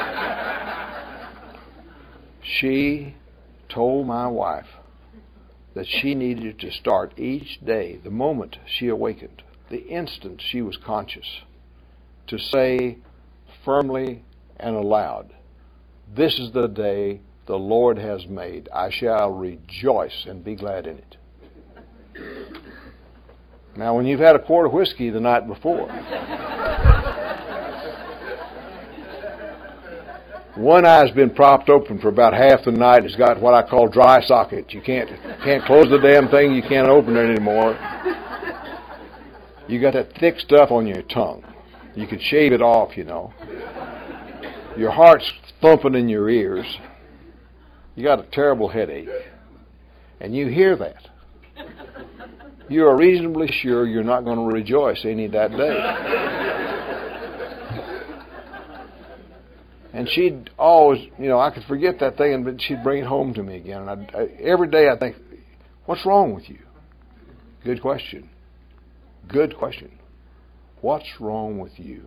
She told my wife that she needed to start each day, the moment she awakened, the instant she was conscious, to say firmly and aloud, "This is the day the Lord has made. I shall rejoice and be glad in it." Now, when you've had a quart of whiskey the night before, one eye's been propped open for about half the night. It's got what I call dry socket. You can't can't close the damn thing. You can't open it anymore. You got that thick stuff on your tongue. You could shave it off, you know. Your heart's thumping in your ears. You got a terrible headache. And you hear that. You are reasonably sure you're not going to rejoice any that day. And she'd always, you know, I could forget that thing, and but she'd bring it home to me again. And I, I, every day I think, what's wrong with you? Good question. Good question. What's wrong with you?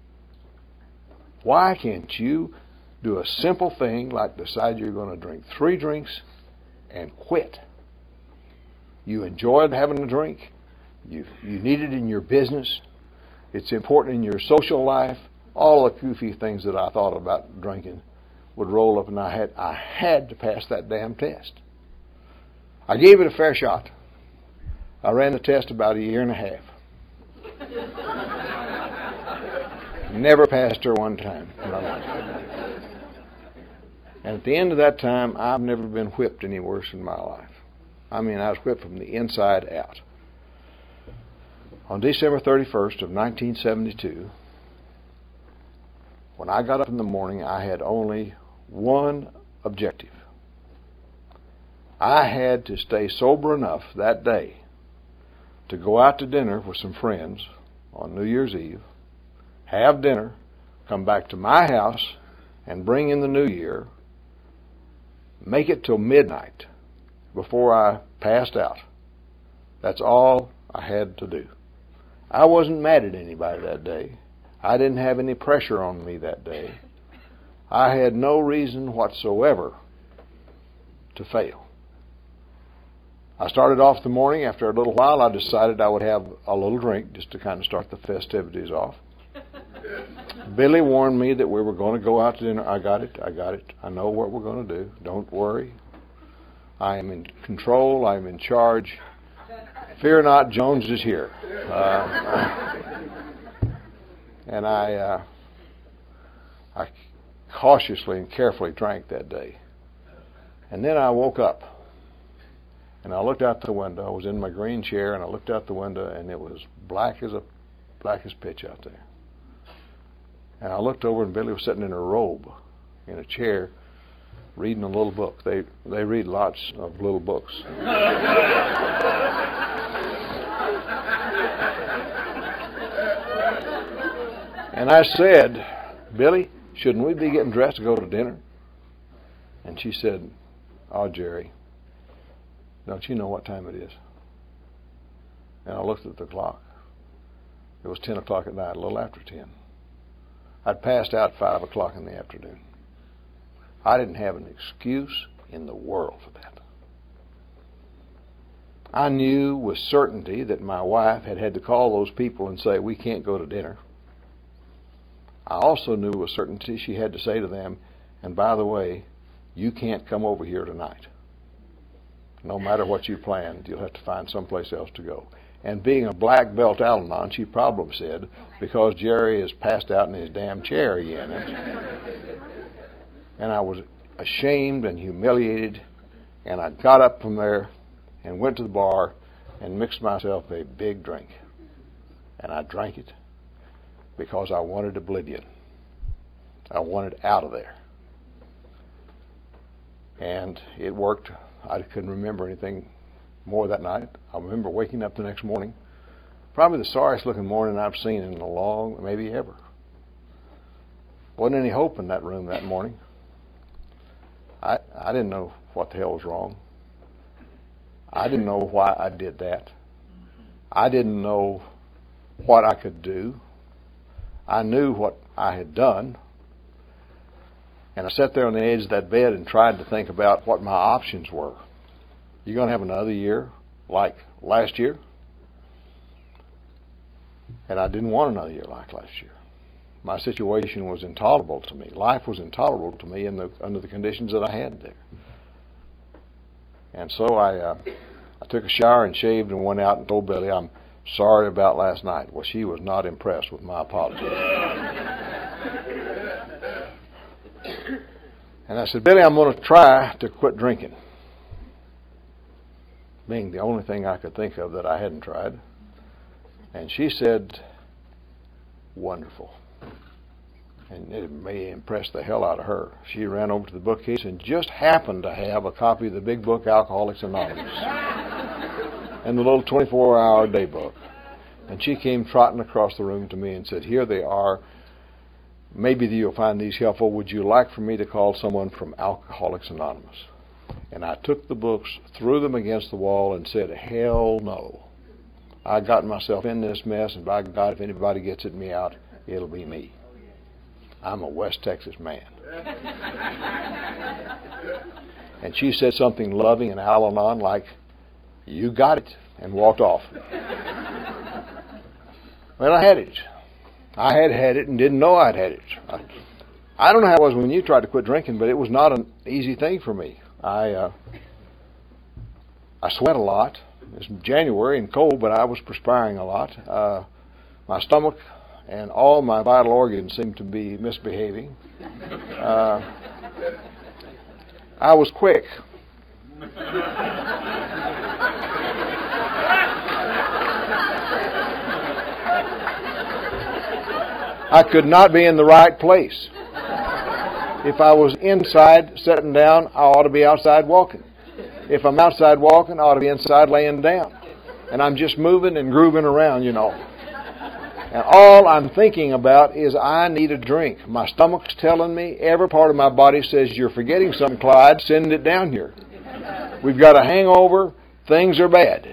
Why can't you do a simple thing like decide you're going to drink three drinks and quit? You enjoyed having a drink. You, you need it in your business. It's important in your social life. All the goofy things that I thought about drinking would roll up, and I had I had to pass that damn test. I gave it a fair shot. I ran the test about a year and a half. Never passed her one time. And at the end of that time, I've never been whipped any worse in my life. I mean, I was whipped from the inside out. On December thirty-first of nineteen seventy-two, when I got up in the morning, I had only one objective. I had to stay sober enough that day to go out to dinner with some friends on New Year's Eve, have dinner, come back to my house, and bring in the new year, make it till midnight before I passed out. That's all I had to do. I wasn't mad at anybody that day. I didn't have any pressure on me that day. I had no reason whatsoever to fail. I started off the morning. After a little while, I decided I would have a little drink just to kind of start the festivities off. Billy warned me that we were going to go out to dinner. I got it. I got it. I know what we're going to do. Don't worry. I am in control. I am in charge. Fear not, Jones is here. Uh, and I, uh, I cautiously and carefully drank that day. And then I woke up, and I looked out the window. I was in my green chair, and I looked out the window, and it was black as a black as pitch out there. And I looked over, and Billy was sitting in a robe, in a chair, reading a little book. They they read lots of little books. And I said, "Billy, shouldn't we be getting dressed to go to dinner?" And she said, "Oh, Jerry, don't you know what time it is?" And I looked at the clock. It was ten o'clock at night, a little after ten. I'd passed out at five o'clock in the afternoon. I didn't have an excuse in the world for that. I knew with certainty that my wife had had to call those people and say, "We can't go to dinner." I also knew with certainty she had to say to them, "And by the way, you can't come over here tonight. No matter what you planned, you'll have to find someplace else to go." And being a black belt Al-Anon, she probably said, because Jerry is passed out in his damn chair again. And I was ashamed and humiliated, and I got up from there and went to the bar and mixed myself a big drink. And I drank it because I wanted oblivion. I wanted out of there. And it worked. I couldn't remember anything more that night. I remember waking up the next morning, probably the sorriest looking morning I've seen in a long, maybe ever. Wasn't any hope in that room that morning. I I didn't know what the hell was wrong. I didn't know why I did that. I didn't know what I could do. I knew what I had done. And I sat there on the edge of that bed and tried to think about what my options were. You going to have another year like last year? And I didn't want another year like last year. My situation was intolerable to me. Life was intolerable to me in the, under the conditions that I had there. And so I, uh, I took a shower and shaved and went out and told Billy, I'm sorry about last night. Well, she was not impressed with my apology. And I said, Billy, I'm going to try to quit drinking. Being the only thing I could think of that I hadn't tried. And she said, wonderful. And it may impress the hell out of her. She ran over to the bookcase and just happened to have a copy of the big book, Alcoholics Anonymous, and the little twenty-four hour day book. And she came trotting across the room to me and said, here they are. Maybe you'll find these helpful. Would you like for me to call someone from Alcoholics Anonymous? And I took the books, threw them against the wall, and said, hell no. I got myself in this mess, and by God, if anybody gets at me out, it'll be me. I'm a West Texas man. And she said something loving and Al-Anon like, you got it, and walked off. Well, I had it. I had had it and didn't know I'd had it. I, I don't know how it was when you tried to quit drinking, but it was not an easy thing for me. I uh, I sweat a lot. It's January and cold, but I was perspiring a lot. Uh, my stomach and all my vital organs seemed to be misbehaving. Uh, I was quick. I could not be in the right place. If I was inside sitting down, I ought to be outside walking. If I'm outside walking, I ought to be inside laying down. And I'm just moving and grooving around, you know. And all I'm thinking about is I need a drink. My stomach's telling me, every part of my body says, you're forgetting something, Clyde, send it down here. We've got a hangover, things are bad.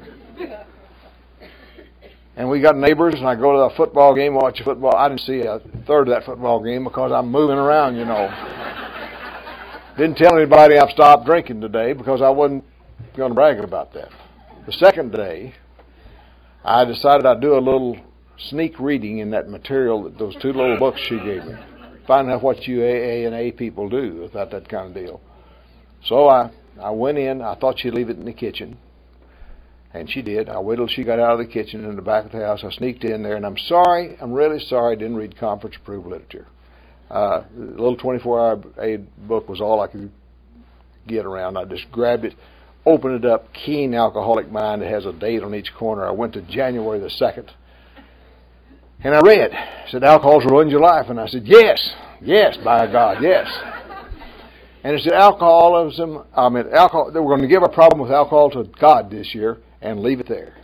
And we got neighbors, and I go to a football game, watch a football. I didn't see a third of that football game because I'm moving around, you know. Didn't tell anybody I've stopped drinking today because I wasn't going to brag about that. The second day, I decided I'd do a little sneak reading in that material, that those two little books she gave me. Find out what you A A and A people do about that kind of deal. So I, I went in. I thought she'd leave it in the kitchen. And she did. I waited till she got out of the kitchen in the back of the house. I sneaked in there, and I'm sorry, I'm really sorry I didn't read conference-approved literature. Uh, the little twenty-four hour aid book was all I could get around. I just grabbed it, opened it up, Keen Alcoholic Mind. It has a date on each corner. I went to January the second, and I read. It said, alcohol's ruined your life. And I said, yes, yes, by God, yes. And it said, alcoholism, I mean, alcohol, they were going to give a problem with alcohol to God this year and leave it there.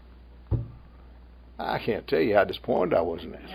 I can't tell you how disappointed I was in that.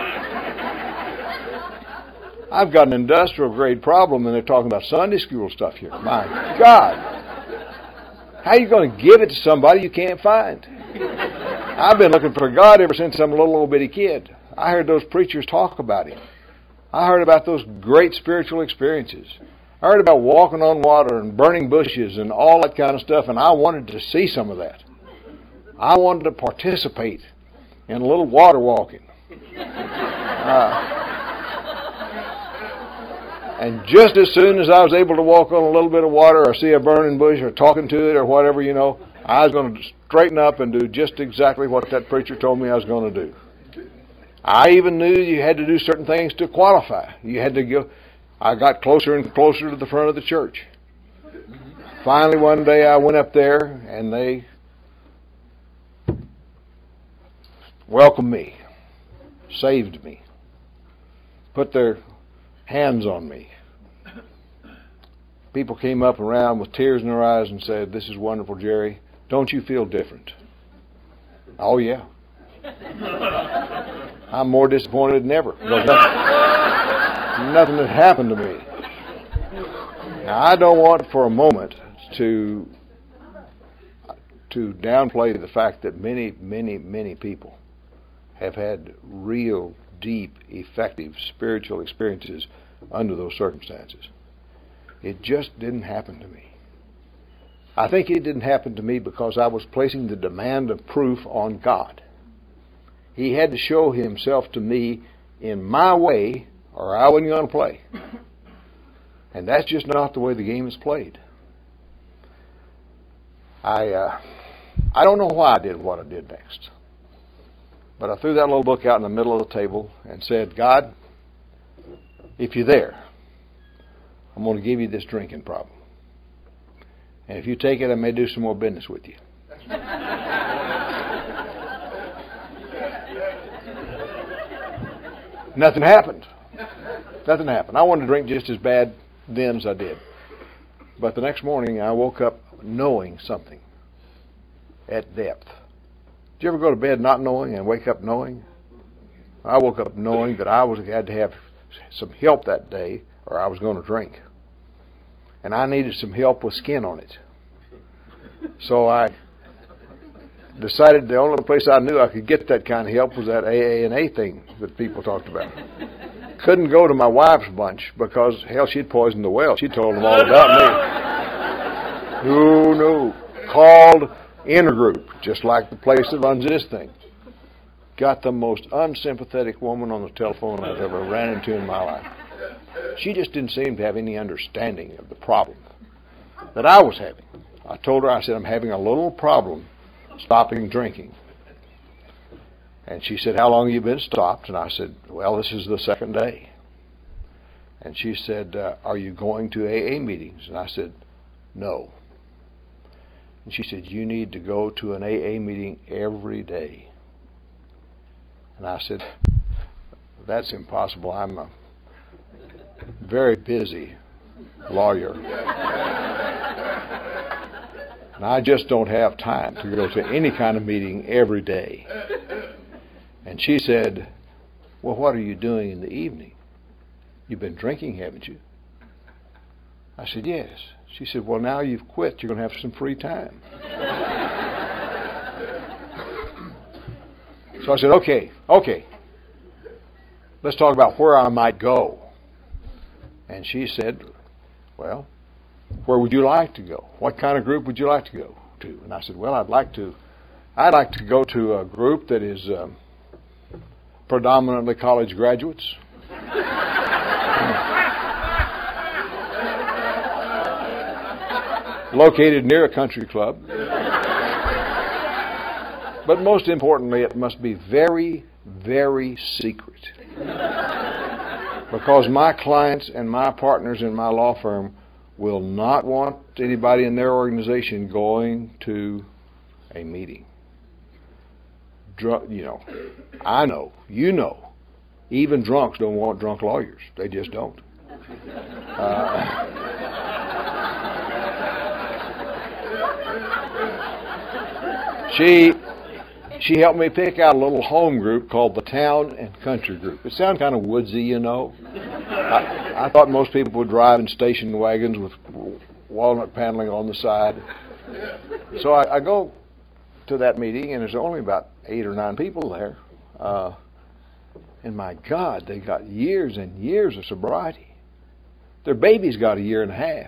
I've got an industrial grade problem, and they're talking about Sunday school stuff here. My God. How are you going to give it to somebody you can't find? I've been looking for God ever since I'm a little old bitty kid. I heard those preachers talk about Him. I heard about those great spiritual experiences. I heard about walking on water and burning bushes and all that kind of stuff, and I wanted to see some of that. I wanted to participate in a little water walking. Uh, and just as soon as I was able to walk on a little bit of water or see a burning bush or talking to it or whatever, you know, I was going to straighten up and do just exactly what that preacher told me I was going to do. I even knew you had to do certain things to qualify. You had to go... I got closer and closer to the front of the church. Finally, one day I went up there, and they welcomed me, saved me, put their hands on me. People came up around with tears in their eyes and said, this is wonderful, Jerry. Don't you feel different? Oh, yeah. I'm more disappointed than ever. Nothing had happened to me. Now, I don't want for a moment to to downplay the fact that many, many, many people have had real, deep, effective spiritual experiences under those circumstances. It just didn't happen to me. I think it didn't happen to me because I was placing the demand of proof on God. He had to show himself to me in my way, or I wasn't going to play. And that's just not the way the game is played. I uh, I don't know why I did what I did next. But I threw that little book out in the middle of the table and said, God, if you're there, I'm going to give you this drinking problem. And if you take it, I may do some more business with you. Nothing happened. Nothing happened. I wanted to drink just as bad then as I did. But the next morning, I woke up knowing something at depth. Did you ever go to bed not knowing and wake up knowing? I woke up knowing that I was had to have some help that day, or I was going to drink. And I needed some help with skin on it. So I decided the only place I knew I could get that kind of help was that A A and A thing that people talked about. Couldn't go to my wife's bunch because, hell, she'd poisoned the well. She told them all about me. No, no. Called Intergroup, just like the place that runs this thing. Got the most unsympathetic woman on the telephone I've ever ran into in my life. She just didn't seem to have any understanding of the problem that I was having. I told her, I said, I'm having a little problem stopping drinking. And she said, how long have you been stopped? And I said, well, this is the second day. And she said, uh, are you going to A A meetings? And I said, no. And she said, you need to go to an A A meeting every day. And I said, that's impossible. I'm a very busy lawyer. And I just don't have time to go to any kind of meeting every day. And she said, well, what are you doing in the evening? You've been drinking, haven't you? I said, yes. She said, well, now you've quit. You're going to have some free time. So I said, okay, okay. Let's talk about where I might go. And she said, well, where would you like to go? What kind of group would you like to go to? And I said, well, I'd like to, I'd like to go to a group that is um, predominantly college graduates. Located near a country club. But most importantly, it must be very, very secret. Because my clients and my partners in my law firm will not want anybody in their organization going to a meeting. Drunk, you know, I know, you know, even drunks don't want drunk lawyers. They just don't. Uh, she she helped me pick out a little home group called the Town and Country Group. It sounds kind of woodsy, you know. I, I thought most people would drive in station wagons with walnut paneling on the side. So I, I go to that meeting, and there's only about eight or nine people there. Uh, and my God, they got years and years of sobriety. Their baby's got a year and a half.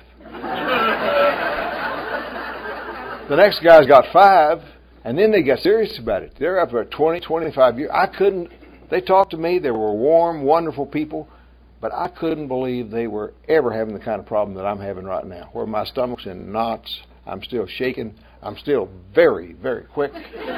The next guy's got five, and then they got serious about it. They're up for twenty, twenty-five years. I couldn't, they talked to me, they were warm, wonderful people, but I couldn't believe they were ever having the kind of problem that I'm having right now, where my stomach's in knots, I'm still shaking, I'm still very, very quick.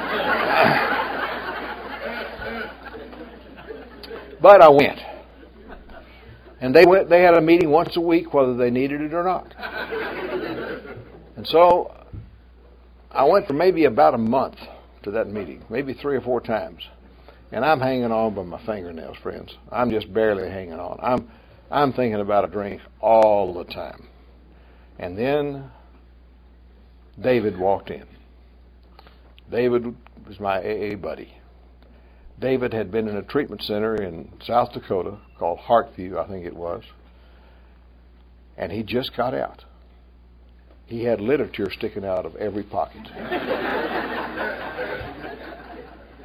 But I went. And they went. They had a meeting once a week, whether they needed it or not. And so I went for maybe about a month to that meeting, maybe three or four times. And I'm hanging on by my fingernails, friends. I'm just barely hanging on. I'm, I'm thinking about a drink all the time. And then David walked in. David was my A A buddy. David had been in a treatment center in South Dakota called Heartview, I think it was. And he just got out. He had literature sticking out of every pocket.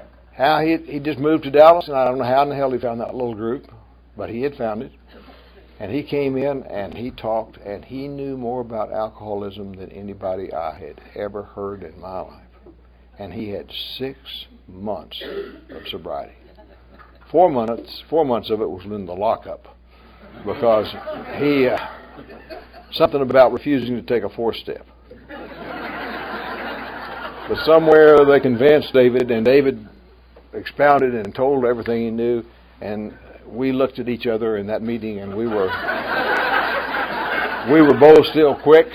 How he he just moved to Dallas, and I don't know how in the hell he found that little group, but he had found it. And he came in and he talked, and he knew more about alcoholism than anybody I had ever heard in my life. And he had six months of sobriety. Four months, four months of it was in the lockup, because he uh, something about refusing to take a fourth step. But somewhere they convinced David, and David expounded and told everything he knew, and we looked at each other in that meeting, and we were we were both still quick.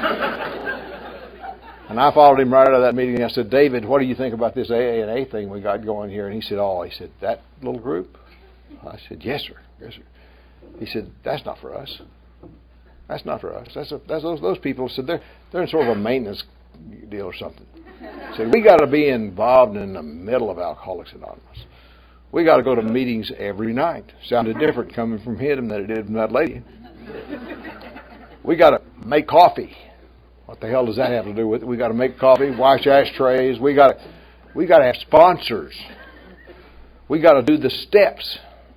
And I followed him right out of that meeting, and I said, David, what do you think about this A A and A thing we got going here? And he said, oh, he said, that little group? I said, yes, sir. Yes, sir. He said, that's not for us. That's not for us. That's, a, that's those, those people said they're, they're in sort of a maintenance deal or something. He said, we got to be involved in the middle of Alcoholics Anonymous. We got to go to meetings every night. Sounded different coming from him than it did from that lady. We got to make coffee. What the hell does that have to do with it? We got to make coffee, wash ashtrays. We got to, we got to have sponsors. We got to do the steps.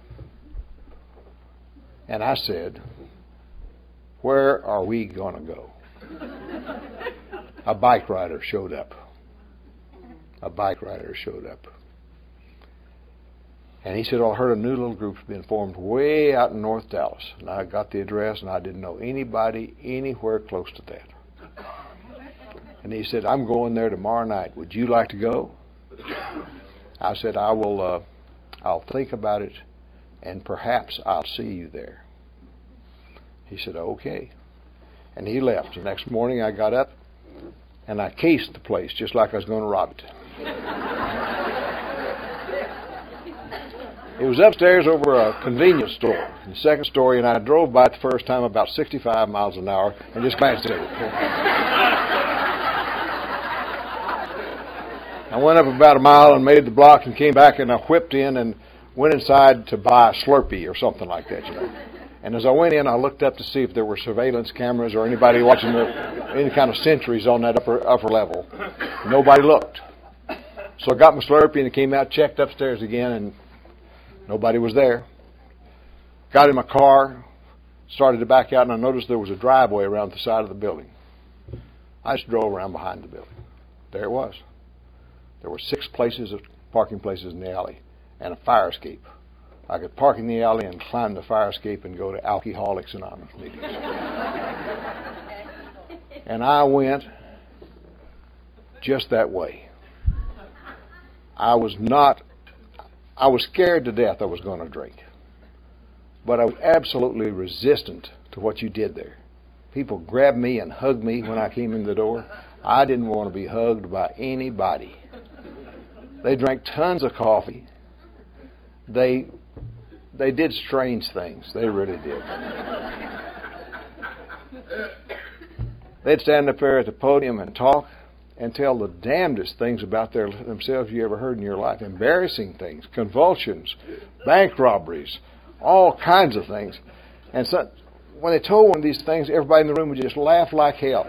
And I said, where are we going to go? A bike rider showed up. A bike rider showed up. And he said, oh, I heard a new little group's been formed way out in North Dallas. And I got the address, and I didn't know anybody anywhere close to that. And he said, I'm going there tomorrow night. Would you like to go? I said, I will, uh, I'll think about it, and perhaps I'll see you there. He said, okay. And he left. The next morning I got up, and I cased the place just like I was going to rob it. It was upstairs over a convenience store, the second story, and I drove by it the first time about sixty-five miles an hour and just glanced at it. I went up about a mile and made the block and came back, and I whipped in and went inside to buy a Slurpee or something like that, you know. And as I went in, I looked up to see if there were surveillance cameras or anybody watching the, any kind of sentries on that upper upper level. Nobody looked. So I got my Slurpee and came out, checked upstairs again, and nobody was there. Got in my car, started to back out, and I noticed there was a driveway around the side of the building. I just drove around behind the building. There it was. There were six places of parking places in the alley and a fire escape. I could park in the alley and climb the fire escape and go to Alcoholics Anonymous meetings. And I went just that way. I was not, I was scared to death I was going to drink. But I was absolutely resistant to what you did there. People grabbed me and hugged me when I came in the door. I didn't want to be hugged by anybody. They drank tons of coffee. They they did strange things. They really did. They'd stand up there at the podium and talk and tell the damnedest things about their themselves you ever heard in your life. Embarrassing things, convulsions, bank robberies, all kinds of things. And so when they told one of these things, everybody in the room would just laugh like hell.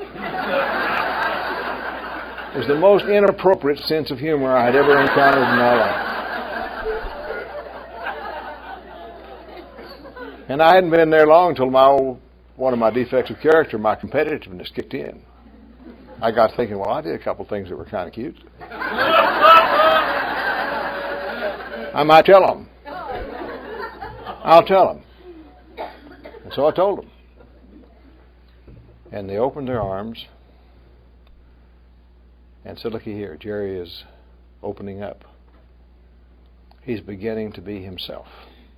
It was the most inappropriate sense of humor I had ever encountered in my life. And I hadn't been there long until my old, one of my defects of character, my competitiveness, kicked in. I got thinking, well, I did a couple things that were kind of cute. I might tell them. I'll tell them. And so I told them. And they opened their arms and said, looky here, Jerry is opening up. He's beginning to be himself.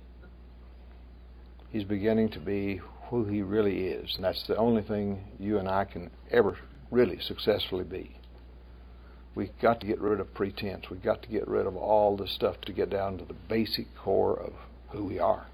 He's beginning to be who he really is. And that's the only thing you and I can ever really successfully be. We've got to get rid of pretense. We've got to get rid of all this stuff to get down to the basic core of who we are.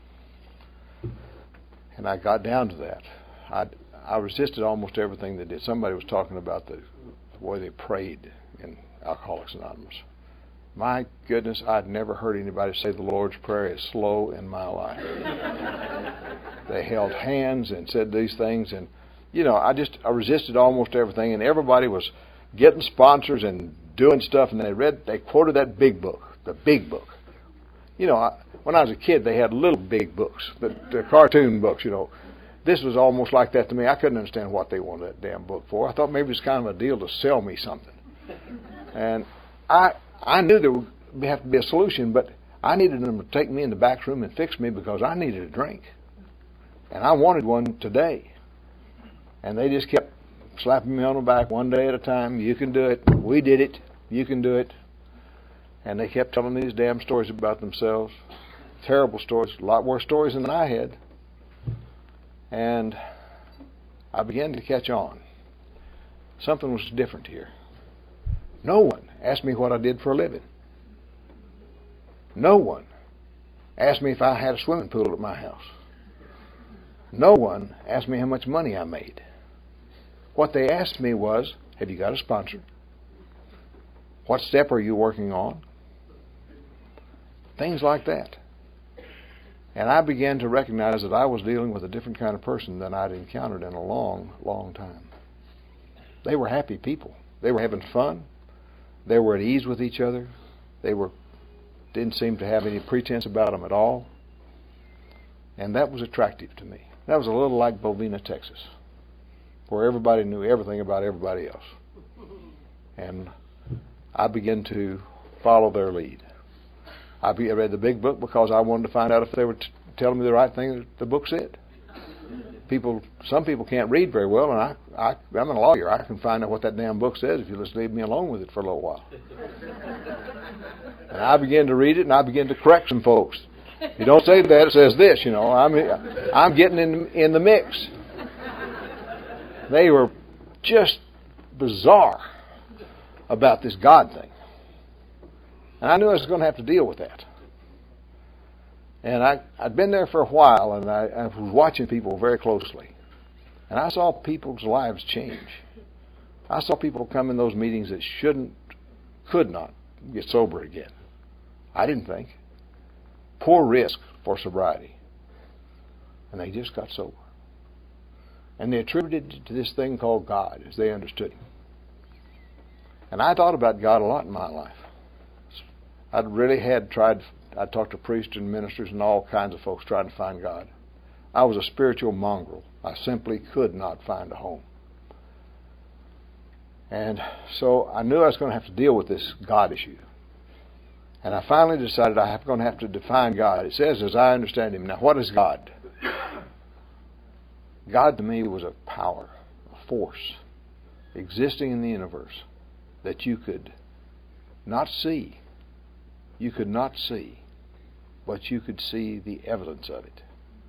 And I got down to that. I, I resisted almost everything they did. Somebody was talking about the the way they prayed in Alcoholics Anonymous. My goodness, I'd never heard anybody say the Lord's Prayer as slow in my life. They held hands and said these things, and you know, I just I resisted almost everything, and everybody was getting sponsors and doing stuff, and they read, they quoted that big book, the big book. You know, I, when I was a kid, they had little big books, the, the cartoon books, you know. This was almost like that to me. I couldn't understand what they wanted that damn book for. I thought maybe it was kind of a deal to sell me something. And I I knew there would have to be a solution, but I needed them to take me in the back room and fix me because I needed a drink. And I wanted one today. And they just kept slapping me on the back one day at a time. You can do it. We did it. You can do it. And they kept telling me these damn stories about themselves. Terrible stories. A lot worse stories than I had. And I began to catch on. Something was different here. No one asked me what I did for a living. No one asked me if I had a swimming pool at my house. No one asked me how much money I made. What they asked me was, have you got a sponsor? What step are you working on? Things like that. And I began to recognize that I was dealing with a different kind of person than I'd encountered in a long, long time. They were happy people. They were having fun. They were at ease with each other. They were didn't seem to have any pretense about them at all. And that was attractive to me. That was a little like Bovina, Texas, where everybody knew everything about everybody else. And I began to follow their lead. I read the big book because I wanted to find out if they were t- telling me the right thing that the book said. People, some people can't read very well, and I, I, I'm a lawyer. I can find out what that damn book says if you just leave me alone with it for a little while. And I began to read it, and I began to correct some folks. You don't say that; it says this. You know, I'm I'm getting in in the mix. They were just bizarre about this God thing. And I knew I was going to have to deal with that. And I, I'd been there for a while, and I, I was watching people very closely. And I saw people's lives change. I saw people come in those meetings that shouldn't, could not get sober again. I didn't think. Poor risk for sobriety. And they just got sober. And they attributed it to this thing called God, as they understood Him. And I thought about God a lot in my life. I'd really had tried, I talked to priests and ministers and all kinds of folks trying to find God. I was a spiritual mongrel. I simply could not find a home. And so I knew I was going to have to deal with this God issue. And I finally decided I'm going to have to define God. It says, as I understand Him. Now, what is God? God to me was a power, a force, existing in the universe that you could not see. You could not see, but you could see the evidence of it.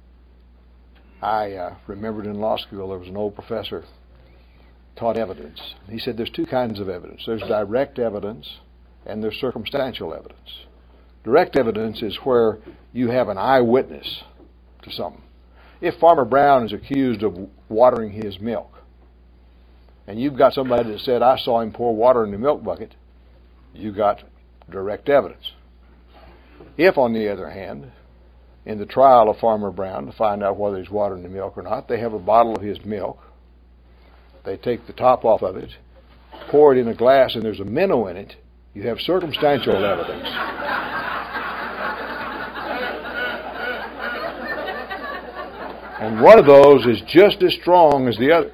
I uh, remembered in law school there was an old professor taught evidence. He said there's two kinds of evidence. There's direct evidence and there's circumstantial evidence. Direct evidence is where you have an eyewitness to something. If Farmer Brown is accused of watering his milk, and you've got somebody that said, I saw him pour water in the milk bucket, you got direct evidence. If, on the other hand, in the trial of Farmer Brown to find out whether he's watering the milk or not, they have a bottle of his milk, they take the top off of it, pour it in a glass, and there's a minnow in it, you have circumstantial evidence. And one of those is just as strong as the other.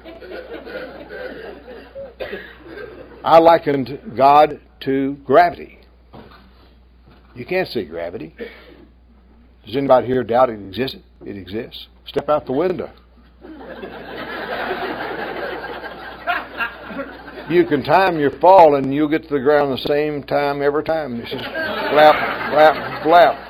I likened God to gravity. You can't see gravity. Does anybody here doubt it exists? It exists. Step out the window. You can time your fall and you'll get to the ground the same time every time. It's just flap, flap, flap.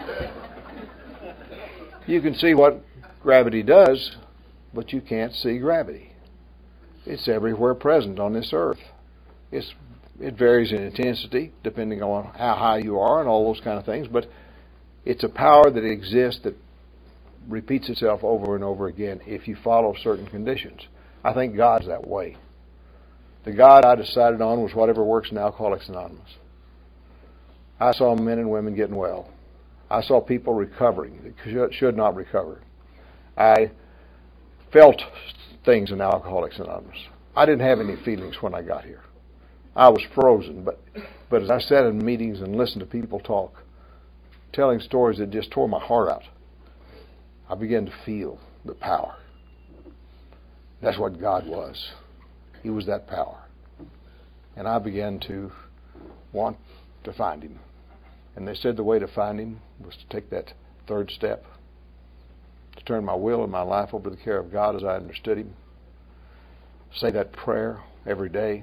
You can see what gravity does, but you can't see gravity. It's everywhere present on this earth. It's, it varies in intensity depending on how high you are and all those kind of things, but it's a power that exists that repeats itself over and over again if you follow certain conditions. I think God's that way. The God I decided on was whatever works in Alcoholics Anonymous. I saw men and women getting well. I saw people recovering that should not recover. I felt things in Alcoholics Anonymous. I didn't have any feelings when I got here. I was frozen, but but as I sat in meetings and listened to people talk, telling stories that just tore my heart out, I began to feel the power. That's what God was. He was that power. And I began to want to find Him. And they said the way to find Him was to take that third step, to turn my will and my life over to the care of God as I understood Him, say that prayer every day,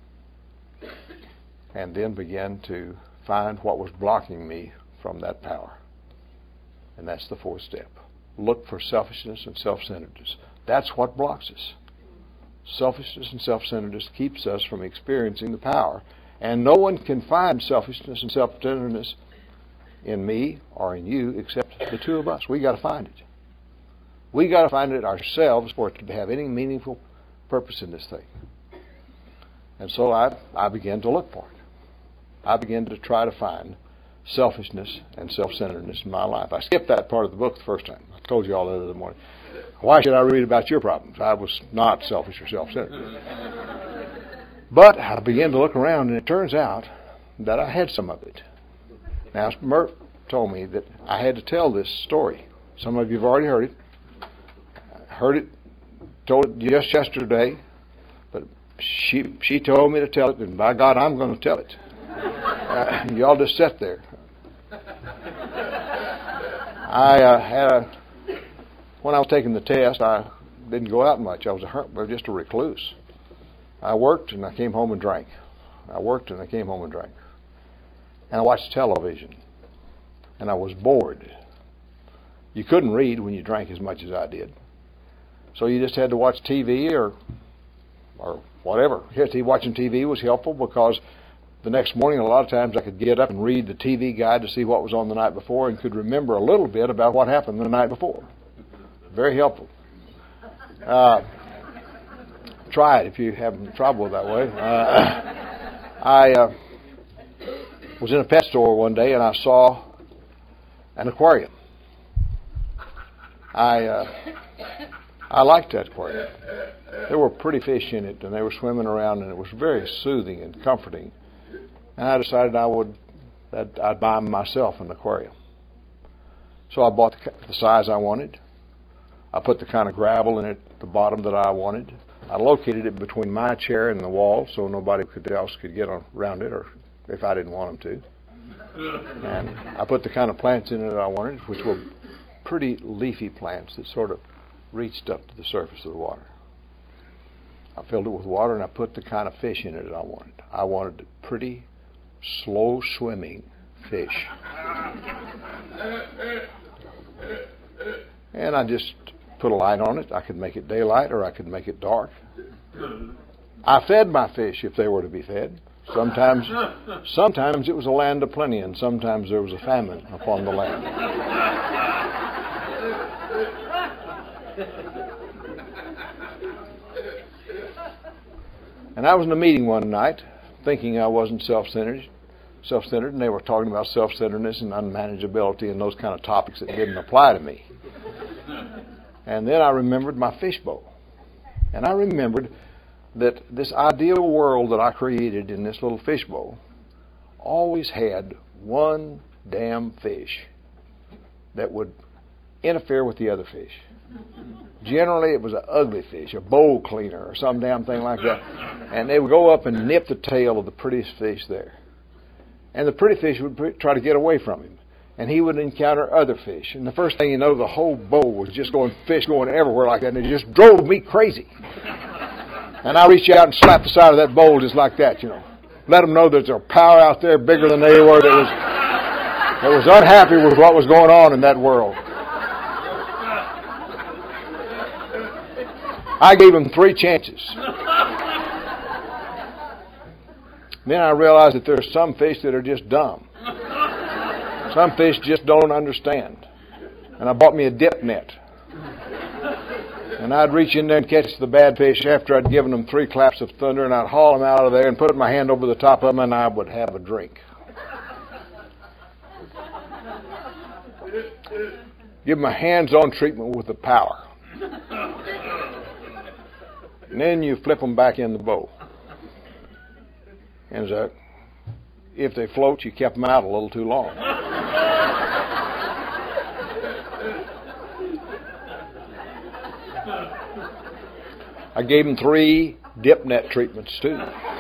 and then begin to find what was blocking me from that power. And that's the fourth step. Look for selfishness and self-centeredness. That's what blocks us. Selfishness and self-centeredness keeps us from experiencing the power. And no one can find selfishness and self-centeredness in me or in you except the two of us. We got to find it. We got to find it ourselves for it to have any meaningful purpose in this thing. And so I, I began to look for it. I began to try to find selfishness and self-centeredness in my life. I skipped that part of the book the first time. I told you all the other morning. Why should I read about your problems? I was not selfish or self-centered. But I began to look around, and it turns out that I had some of it. Now, Murph told me that I had to tell this story. Some of you have already heard it. Heard it, told it just yesterday. But she she told me to tell it, and by God, I'm going to tell it. Uh, y'all just sit there. I uh, had a, when I was taking the test, I didn't go out much. I was, a, I was just a recluse. I worked and I came home and drank. I worked and I came home and drank. And I watched television. And I was bored. You couldn't read when you drank as much as I did. So you just had to watch T V or or whatever. Watching T V was helpful because the next morning, a lot of times I could get up and read the T V guide to see what was on the night before and could remember a little bit about what happened the night before. Very helpful. Uh, try it if you having trouble that way. Uh, I uh, was in a pet store one day and I saw an aquarium. I uh, I liked that aquarium. There were pretty fish in it and they were swimming around and it was very soothing and comforting. And I decided I would, that I'd buy myself an aquarium. So I bought the, the size I wanted. I put the kind of gravel in it at the bottom that I wanted. I located it between my chair and the wall so nobody could, else could get around it, or if I didn't want them to. And I put the kind of plants in it that I wanted, which were pretty leafy plants that sort of reached up to the surface of the water. I filled it with water and I put the kind of fish in it that I wanted. I wanted pretty, slow-swimming fish. And I just put a light on it. I could make it daylight or I could make it dark. I fed my fish if they were to be fed. Sometimes, sometimes it was a land of plenty and sometimes there was a famine upon the land. And I was in a meeting one night thinking I wasn't self-centered, self-centered, and they were talking about self-centeredness and unmanageability and those kind of topics that didn't apply to me. And then I remembered my fishbowl. And I remembered that this ideal world that I created in this little fishbowl always had one damn fish that would interfere with the other fish. Generally, it was an ugly fish, a bowl cleaner or some damn thing like that. And they would go up and nip the tail of the prettiest fish there. And the pretty fish would try to get away from him. And he would encounter other fish. And the first thing you know, the whole bowl was just going, fish going everywhere like that. And it just drove me crazy. And I reached out and slapped the side of that bowl just like that, you know. Let them know there's a power out there bigger than they were that was, that was unhappy with what was going on in that world. I gave them three chances. Then I realized that there are some fish that are just dumb. Some fish just don't understand. And I bought me a dip net. And I'd reach in there and catch the bad fish after I'd given them three claps of thunder, and I'd haul them out of there and put my hand over the top of them, and I would have a drink. Give them a hands-on treatment with the power. And then you flip them back in the bowl. And so, if they float, you kept them out a little too long. I gave him three dip net treatments too.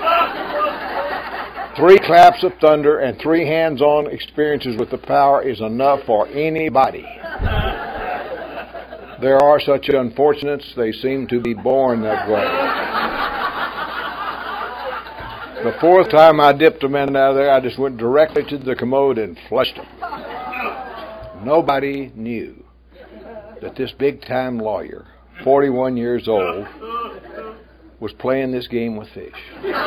Three claps of thunder and three hands-on experiences with the power is enough for anybody. There are such unfortunates, they seem to be born that way. The fourth time I dipped a man out of there, I just went directly to the commode and flushed him. Nobody knew that this big-time lawyer, forty-one years old, was playing this game with fish.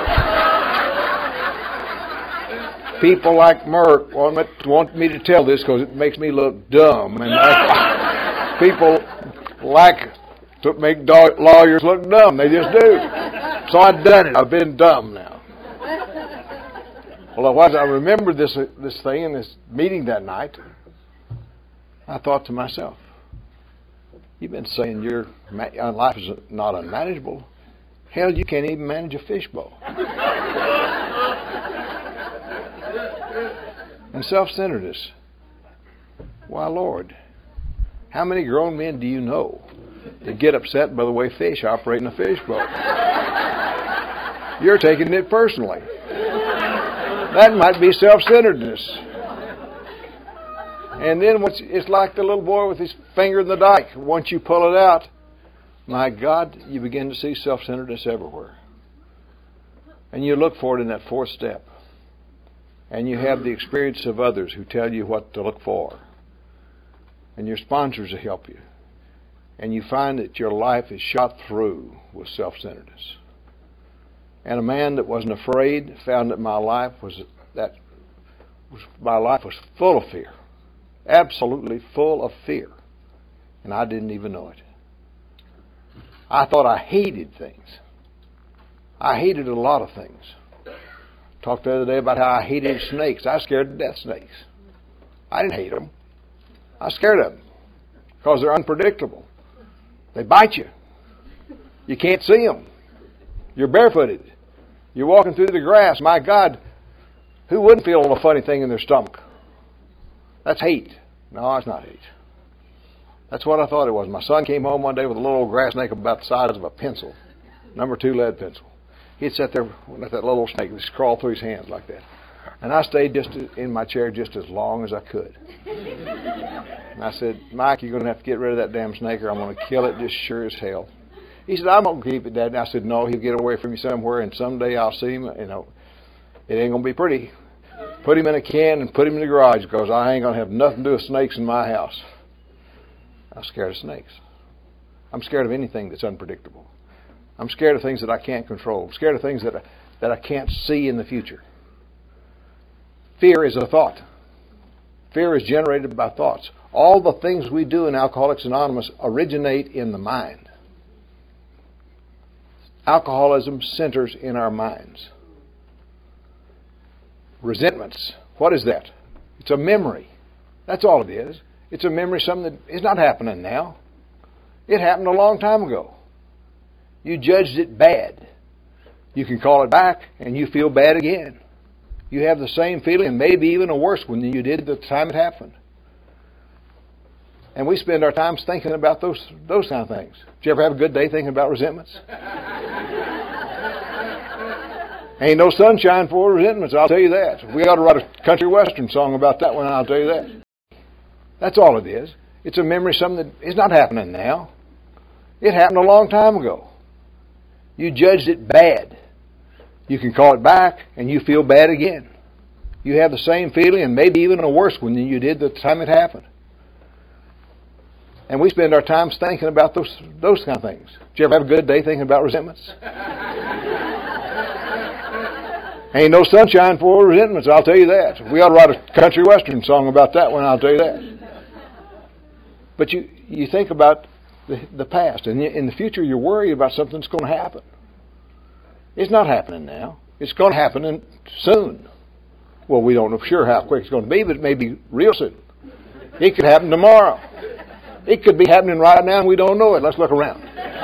People like Merck want me, want me to tell this because it makes me look dumb. And like, people like to make do- lawyers look dumb. They just do. So I've done it. I've been dumb now. Well, I was. I remembered this uh, this thing in this meeting that night. I thought to myself, you've been saying your ma- life is not unmanageable. Hell, you can't even manage a fishbowl. And self-centeredness. Why, Lord, how many grown men do you know that get upset by the way fish operate in a fishbowl? You're taking it personally. That might be self-centeredness. And then once, it's like the little boy with his finger in the dike. Once you pull it out, my God, you begin to see self-centeredness everywhere. And you look for it in that fourth step. And you have the experience of others who tell you what to look for. And your sponsors will help you. And you find that your life is shot through with self-centeredness. And a man that wasn't afraid found that my life was that was, my life was full of fear. Absolutely full of fear. And I didn't even know it. I thought I hated things. I hated a lot of things. Talked the other day about how I hated snakes. I was scared to death snakes. I didn't hate them. I was scared of them because they're unpredictable. They bite you. You can't see them. You're barefooted. You're walking through the grass. My God, who wouldn't feel a funny thing in their stomach? That's hate. No, it's not hate. That's what I thought it was. My son came home one day with a little grass snake about the size of a pencil, number two lead pencil. He'd sit there with that little snake, just crawl through his hands like that. And I stayed just in my chair just as long as I could. And I said, Mike, you're going to have to get rid of that damn snake or I'm going to kill it just sure as hell. He said, I'm going to keep it, Dad. And I said, no, he'll get away from you somewhere and someday I'll see him. You know, it ain't going to be pretty. Put him in a can and put him in the garage because I ain't going to have nothing to do with snakes in my house. I'm scared of snakes. I'm scared of anything that's unpredictable. I'm scared of things that I can't control. I'm scared of things that I, that I can't see in the future. Fear is a thought. Fear is generated by thoughts. All the things we do in Alcoholics Anonymous originate in the mind. Alcoholism centers in our minds. Resentments. What is that? It's a memory. That's all it is. It's a memory of something that is not happening now. It happened a long time ago. You judged it bad. You can call it back and you feel bad again. You have the same feeling and maybe even a worse one than you did the time it happened. And we spend our time thinking about those those kind of things. Did you ever have a good day thinking about resentments? Ain't no sunshine for resentments, I'll tell you that. We ought to write a country western song about that one, I'll tell you that. That's all it is. It's a memory of something that is not happening now. It happened a long time ago. You judged it bad. You can call it back and you feel bad again. You have the same feeling and maybe even a worse one than you did the time it happened. And we spend our time thinking about those those kind of things. Did you ever have a good day thinking about resentments? Ain't no sunshine for resentments, I'll tell you that. We ought to write a country western song about that one, I'll tell you that. But you, you think about the, the past, and in the future you're worried about something that's going to happen. It's not happening now. It's going to happen in, soon. Well, we don't know for sure how quick it's going to be, but it may be real soon. It could happen tomorrow. It could be happening right now and we don't know it. Let's look around.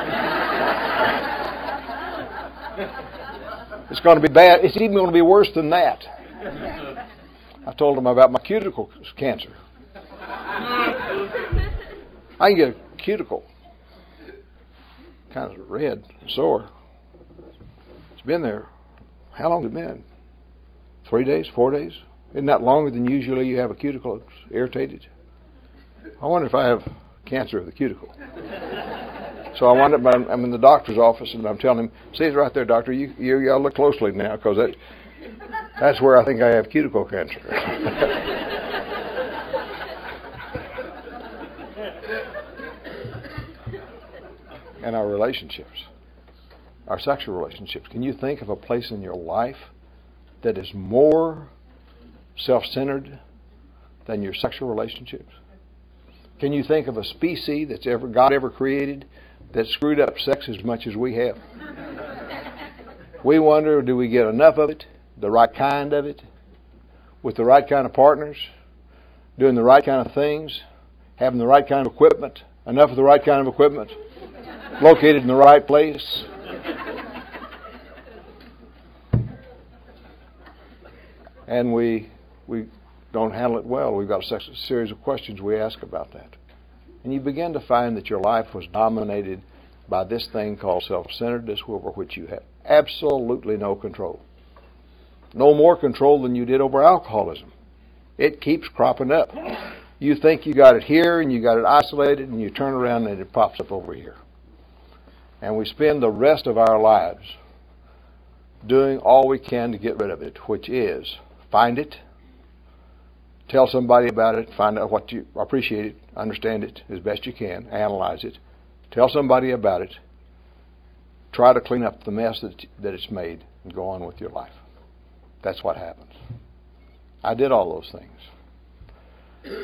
It's going to be bad. It's even going to be worse than that. I told them about my cuticle cancer. I can get a cuticle kind of red, sore. It's been there. How long has it been? Three days, four days? Isn't that longer than usually you have a cuticle that's irritated? I wonder if I have cancer of the cuticle. So I wound up, I'm, I'm in the doctor's office, and I'm telling him, see, it's right there, doctor, you, you, you got to look closely now, because that, that's where I think I have cuticle cancer. And our relationships, our sexual relationships. Can you think of a place in your life that is more self-centered than your sexual relationships? Can you think of a species that's ever God ever created that screwed up sex as much as we have? We wonder, do we get enough of it, the right kind of it, with the right kind of partners, doing the right kind of things, having the right kind of equipment, enough of the right kind of equipment, located in the right place? And we we don't handle it well. We've got a series of questions we ask about that. And you begin to find that your life was dominated by this thing called self-centeredness, over which you have absolutely no control. No more control than you did over alcoholism. It keeps cropping up. You think you got it here and you got it isolated, and you turn around and it pops up over here. And we spend the rest of our lives doing all we can to get rid of it, which is find it, tell somebody about it, find out what you appreciate it, understand it as best you can, analyze it, tell somebody about it, try to clean up the mess that, that it's made, and go on with your life. That's what happens. I did all those things.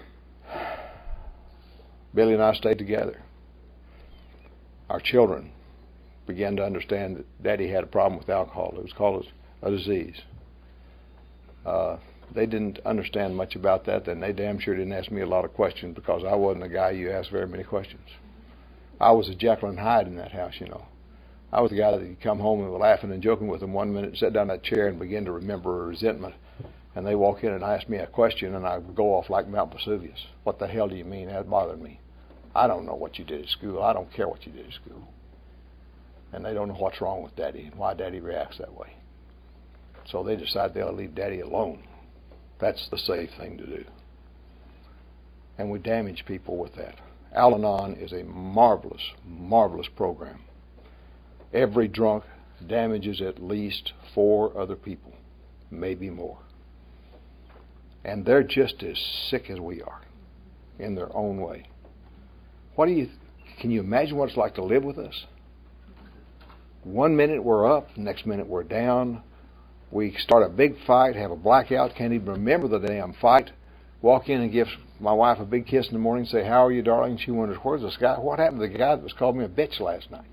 Billy and I stayed together. Our children began to understand that Daddy had a problem with alcohol. It was called a disease. Uh, they didn't understand much about that, and they damn sure didn't ask me a lot of questions, because I wasn't a guy you asked very many questions. I was a Jekyll and Hyde in that house, you know. I was the guy that you'd come home and was laughing and joking with them one minute, sit down in that chair and begin to remember a resentment. And they walk in and ask me a question, and I would go off like Mount Vesuvius. What the hell do you mean? That bothered me. I don't know what you did at school. I don't care what you did at school. And they don't know what's wrong with Daddy and why Daddy reacts that way. So they decide they'll leave Daddy alone. That's the safe thing to do. And we damage people with that. Al-Anon is a marvelous, marvelous program. Every drunk damages at least four other people, maybe more. And they're just as sick as we are in their own way. What do you, can you imagine what it's like to live with us? One minute we're up, next minute we're down. We start a big fight, have a blackout, can't even remember the damn fight. Walk in and give my wife a big kiss in the morning, say, "How are you, darling?" She wonders, where's this guy? What happened to the guy that was called me a bitch last night?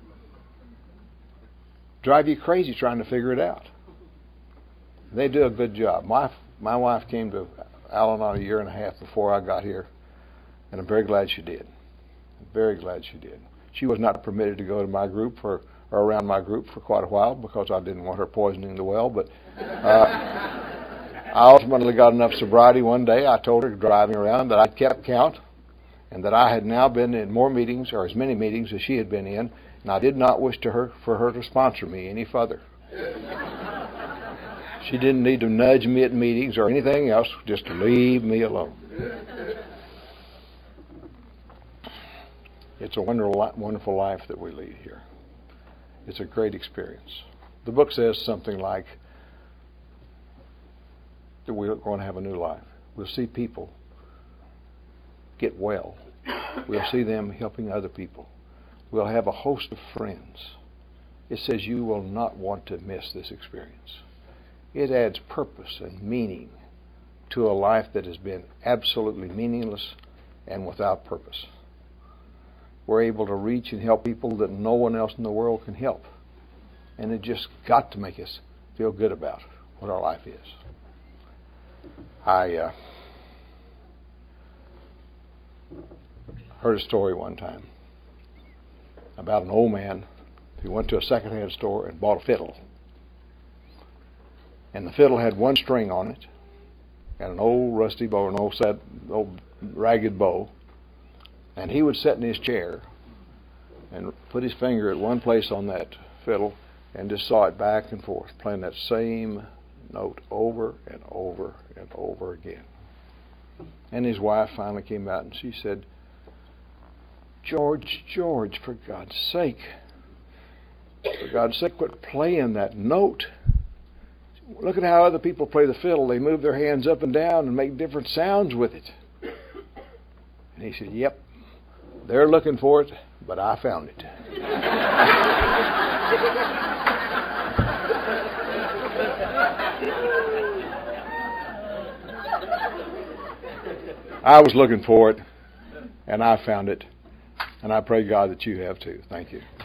Drive you crazy trying to figure it out. They do a good job. My my wife came to Al-Anon a year and a half before I got here, and I'm very glad she did. I'm very glad she did. She was not permitted to go to my group for or around my group for quite a while, because I didn't want her poisoning the well. But uh, I ultimately got enough sobriety one day. I told her, driving around, that I kept count, and that I had now been in more meetings, or as many meetings as she had been in, and I did not wish to her for her to sponsor me any further. She didn't need to nudge me at meetings or anything else, just to leave me alone. It's a wonderful, wonderful life that we lead here. It's a great experience. The book says something like that we're going to have a new life. We'll see people get well. We'll see them helping other people. We'll have a host of friends. It says you will not want to miss this experience. It adds purpose and meaning to a life that has been absolutely meaningless and without purpose. We're able to reach and help people that no one else in the world can help. And it just got to make us feel good about what our life is. I uh, heard a story one time about an old man who went to a secondhand store and bought a fiddle. And the fiddle had one string on it, and an old rusty bow, an old sad, old ragged bow. And he would sit in his chair and put his finger at one place on that fiddle and just saw it back and forth, playing that same note over and over and over again. And his wife finally came out and she said, George, George, for God's sake, for God's sake, quit playing that note. Look at how other people play the fiddle. They move their hands up and down and make different sounds with it. And he said, yep, they're looking for it, but I found it. I was looking for it, and I found it, and I pray God that you have too. Thank you.